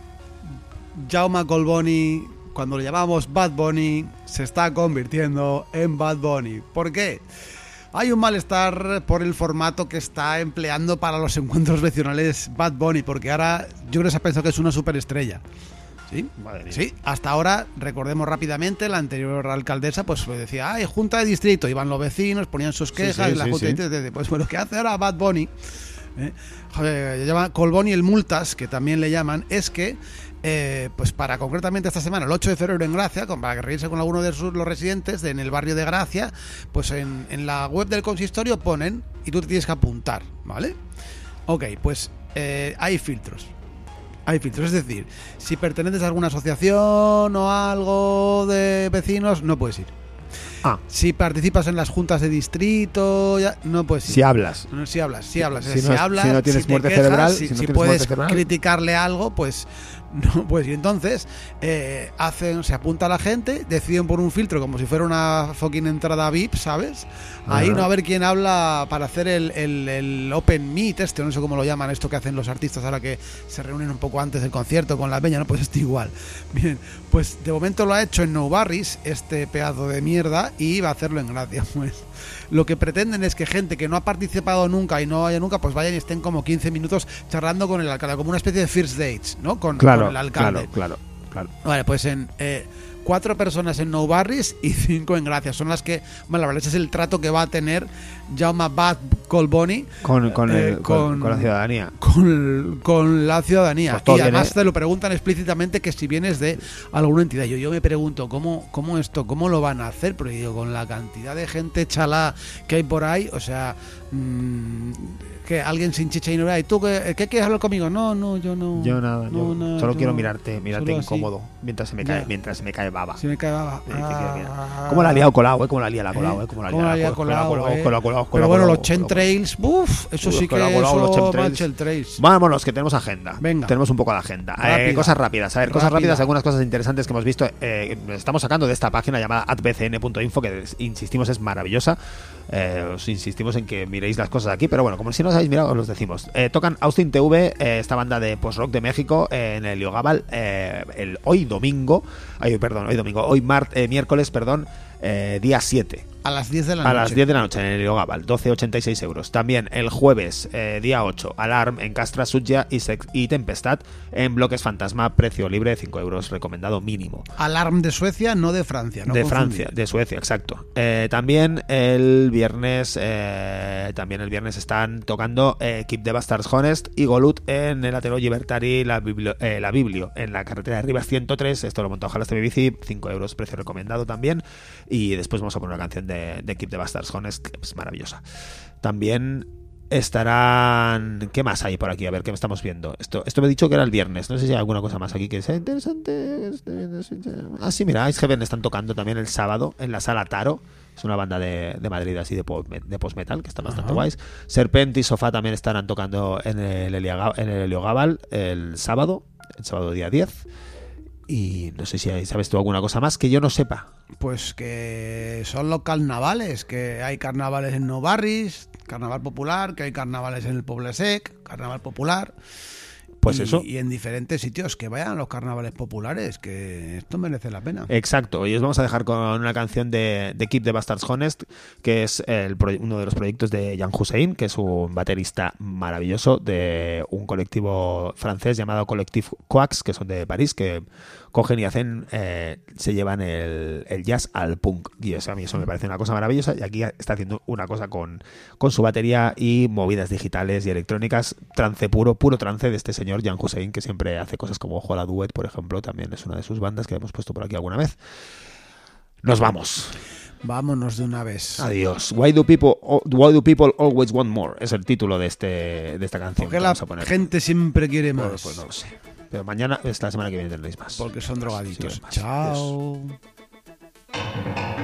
S3: Jaume Colboni, cuando lo llamamos Bad Bunny, se está convirtiendo en Bad Bunny. ¿Por qué? Hay un malestar por el formato que está empleando para los encuentros vecinales Bad Bunny, porque ahora yo creo que se ha pensado que es una superestrella. ¿Sí?
S2: Madre mía.
S3: Sí, hasta ahora, recordemos rápidamente, la anterior alcaldesa pues decía, ay, junta de distrito, iban los vecinos, ponían sus quejas,
S2: sí,
S3: y la
S2: sí,
S3: junta
S2: sí.
S3: de distrito, pues bueno, lo que hace ahora Bad Bunny, eh, joder, llama Colboni el Multas, que también le llaman, es que eh, pues para concretamente esta semana, el ocho de febrero en Gracia, con, para reírse con alguno de sus, los residentes de, en el barrio de Gracia, pues en, en la web del consistorio ponen, y tú te tienes que apuntar, ¿vale? Ok, pues eh, hay filtros. Hay filtros, es decir, si perteneces a alguna asociación o algo de vecinos, no puedes ir.
S2: Ah,
S3: Si participas en las juntas de distrito, ya no puedes ir.
S2: si hablas.
S3: No, si hablas, si hablas,
S2: Si
S3: si,
S2: no es-
S3: hablas,
S2: si no tienes
S3: te
S2: muerte
S3: quejas,
S2: cerebral,
S3: si,
S2: si no
S3: si
S2: tienes
S3: puedes
S2: muerte cerebral.
S3: criticarle algo, pues no puedes ir. Entonces, eh, hacen, se apunta a la gente, deciden por un filtro como si fuera una fucking entrada V I P, ¿sabes? Ahí
S2: Ajá.
S3: no a ver quién habla para hacer el, el, el Open Meet, este, no sé cómo lo llaman, esto que hacen los artistas ahora que se reúnen un poco antes del concierto con la peña, ¿no? Pues esto igual. Bien, pues de momento lo ha hecho en No Barris, este pedazo de mierda, y va a hacerlo en Gracia, pues. Lo que pretenden es que gente que no ha participado nunca y no vaya nunca, pues vayan y estén como quince minutos charlando con el alcalde, como una especie de first dates, ¿no? Con,
S2: Claro,
S3: con el alcalde.
S2: claro, claro, claro.
S3: Vale, pues en eh, cuatro personas en No Barris y cinco en Gracia. Son las que, bueno, la verdad ese es el trato que va a tener Jaume Bad Colboni
S2: Con, con,
S3: eh,
S2: el- con-
S3: con-
S2: con la ciudadanía.
S3: con, con la ciudadanía.
S2: Pues todo
S3: y además
S2: viene-
S3: te lo preguntan explícitamente que si vienes de alguna entidad. Yo, yo me pregunto, ¿cómo, ¿cómo esto, cómo lo van a hacer? Porque digo, con la cantidad de gente chalá que hay por ahí, o sea, mmm, que alguien sin chicha y no vea, ¿y tú qué, qué quieres hablar conmigo? No, no, yo no.
S2: Yo nada,
S3: no,
S2: yo
S3: no,
S2: solo
S3: yo
S2: quiero mirarte, mirarte
S3: solo así.
S2: incómodo mientras se me
S3: Ya.
S2: cae, mientras se me cae baba.
S3: Si me cae baba.
S2: Sí, te quiero mirar.
S3: Ah.
S2: ¿Cómo la ha liado Colau, eh? ¿Cómo la lía la Colau,
S3: ¿Eh?
S2: eh? ¿Cómo la
S3: ¿Cómo la
S2: lía
S3: lía Colau,
S2: Colau,
S3: eh?
S2: Colau, Colau,
S3: Pero
S2: Colau,
S3: bueno,
S2: Colau,
S3: los chemtrails, uff, eso
S2: Uy,
S3: sí que
S2: Colau, Colau, los
S3: eso
S2: chemtrails.
S3: va chemtrails.
S2: Vámonos, que tenemos agenda.
S3: Venga.
S2: Tenemos un poco de agenda. Eh,
S3: Rápida.
S2: cosas rápidas. A ver, cosas
S3: Rápida.
S2: rápidas, algunas cosas interesantes que hemos visto. Eh, estamos sacando de esta página llamada at b c n punto info, que insistimos es maravillosa. Eh, os insistimos en que miréis las cosas aquí, pero bueno, como si no os habéis mirado, os los decimos. Eh, tocan Austin T V, eh, esta banda de post-rock de México, eh, en el Liogabal, eh, el, hoy domingo, ay, perdón, hoy domingo, hoy mart, eh, miércoles, perdón, eh, día siete.
S3: A las diez de la
S2: A
S3: noche.
S2: las diez de la noche en el Liogabal, doce ochenta y seis euros. También el jueves, eh, día ocho, Alarm en Castra Sutja y, Sex- y Tempestad en Bloques Fantasma, precio libre, cinco euros, recomendado mínimo.
S3: Alarm de Suecia, no de Francia. No
S2: de
S3: confundir.
S2: Francia, de Suecia, exacto. Eh, también el viernes, eh, también el viernes están tocando eh, Keep the Bastards Honest y Golut en el Ateneo Libertari, la, Biblio, eh, la Biblio, en la carretera de Rivas ciento tres. Esto lo monta Ojalá este B B C, cinco euros, precio recomendado también. Y después vamos a poner una canción de, de Keep the Bastards Honest, que es maravillosa. También estarán... ¿Qué más hay por aquí? A ver, ¿qué estamos viendo? Esto, esto me he dicho que era el viernes. No sé si hay alguna cosa más aquí que sea interesante. Ah, sí, mira, Ice Heaven están tocando también el sábado en la Sala Taro. Es una banda de, de Madrid así de, po- de post-metal que está bastante
S3: Ajá.
S2: guays. Serpent y Sofá también estarán tocando en el, Eliaga- en el Heliogábal el sábado, el sábado día diez. Y no sé si hay- sabes tú alguna cosa más que yo no sepa.
S3: Pues que son los carnavales, que hay carnavales en No Barris, carnaval popular, que hay carnavales en el Poble Sec, carnaval popular.
S2: Pues
S3: y,
S2: eso.
S3: Y en diferentes sitios, que vayan a los carnavales populares, que esto merece la pena.
S2: Exacto, y os vamos a dejar con una canción de, de Keep the Bastards Honest, que es el, pro- uno de los proyectos de Jan Hussein, que es un baterista maravilloso de un colectivo francés llamado Collectif Coax, que son de París, que cogen y hacen, eh, se llevan el, el jazz al punk. Y eso, a mí eso me parece una cosa maravillosa. Y aquí está haciendo una cosa con, con su batería y movidas digitales y electrónicas, trance puro, puro trance de este señor Jan Hussein, que siempre hace cosas como Ojo a la Duet, por ejemplo, también es una de sus bandas que hemos puesto por aquí alguna vez. Nos vamos.
S3: Vámonos de una vez.
S2: Adiós. Why do people Why do people always want more? Es el título de este de esta canción.
S3: Porque
S2: que
S3: la
S2: vamos a poner.
S3: gente siempre quiere
S2: Pues,
S3: más.
S2: pues no lo sé. Pero mañana, esta semana que viene tendréis más.
S3: Porque son drogaditos.
S2: Sí, más.
S3: Chao.
S2: Adiós.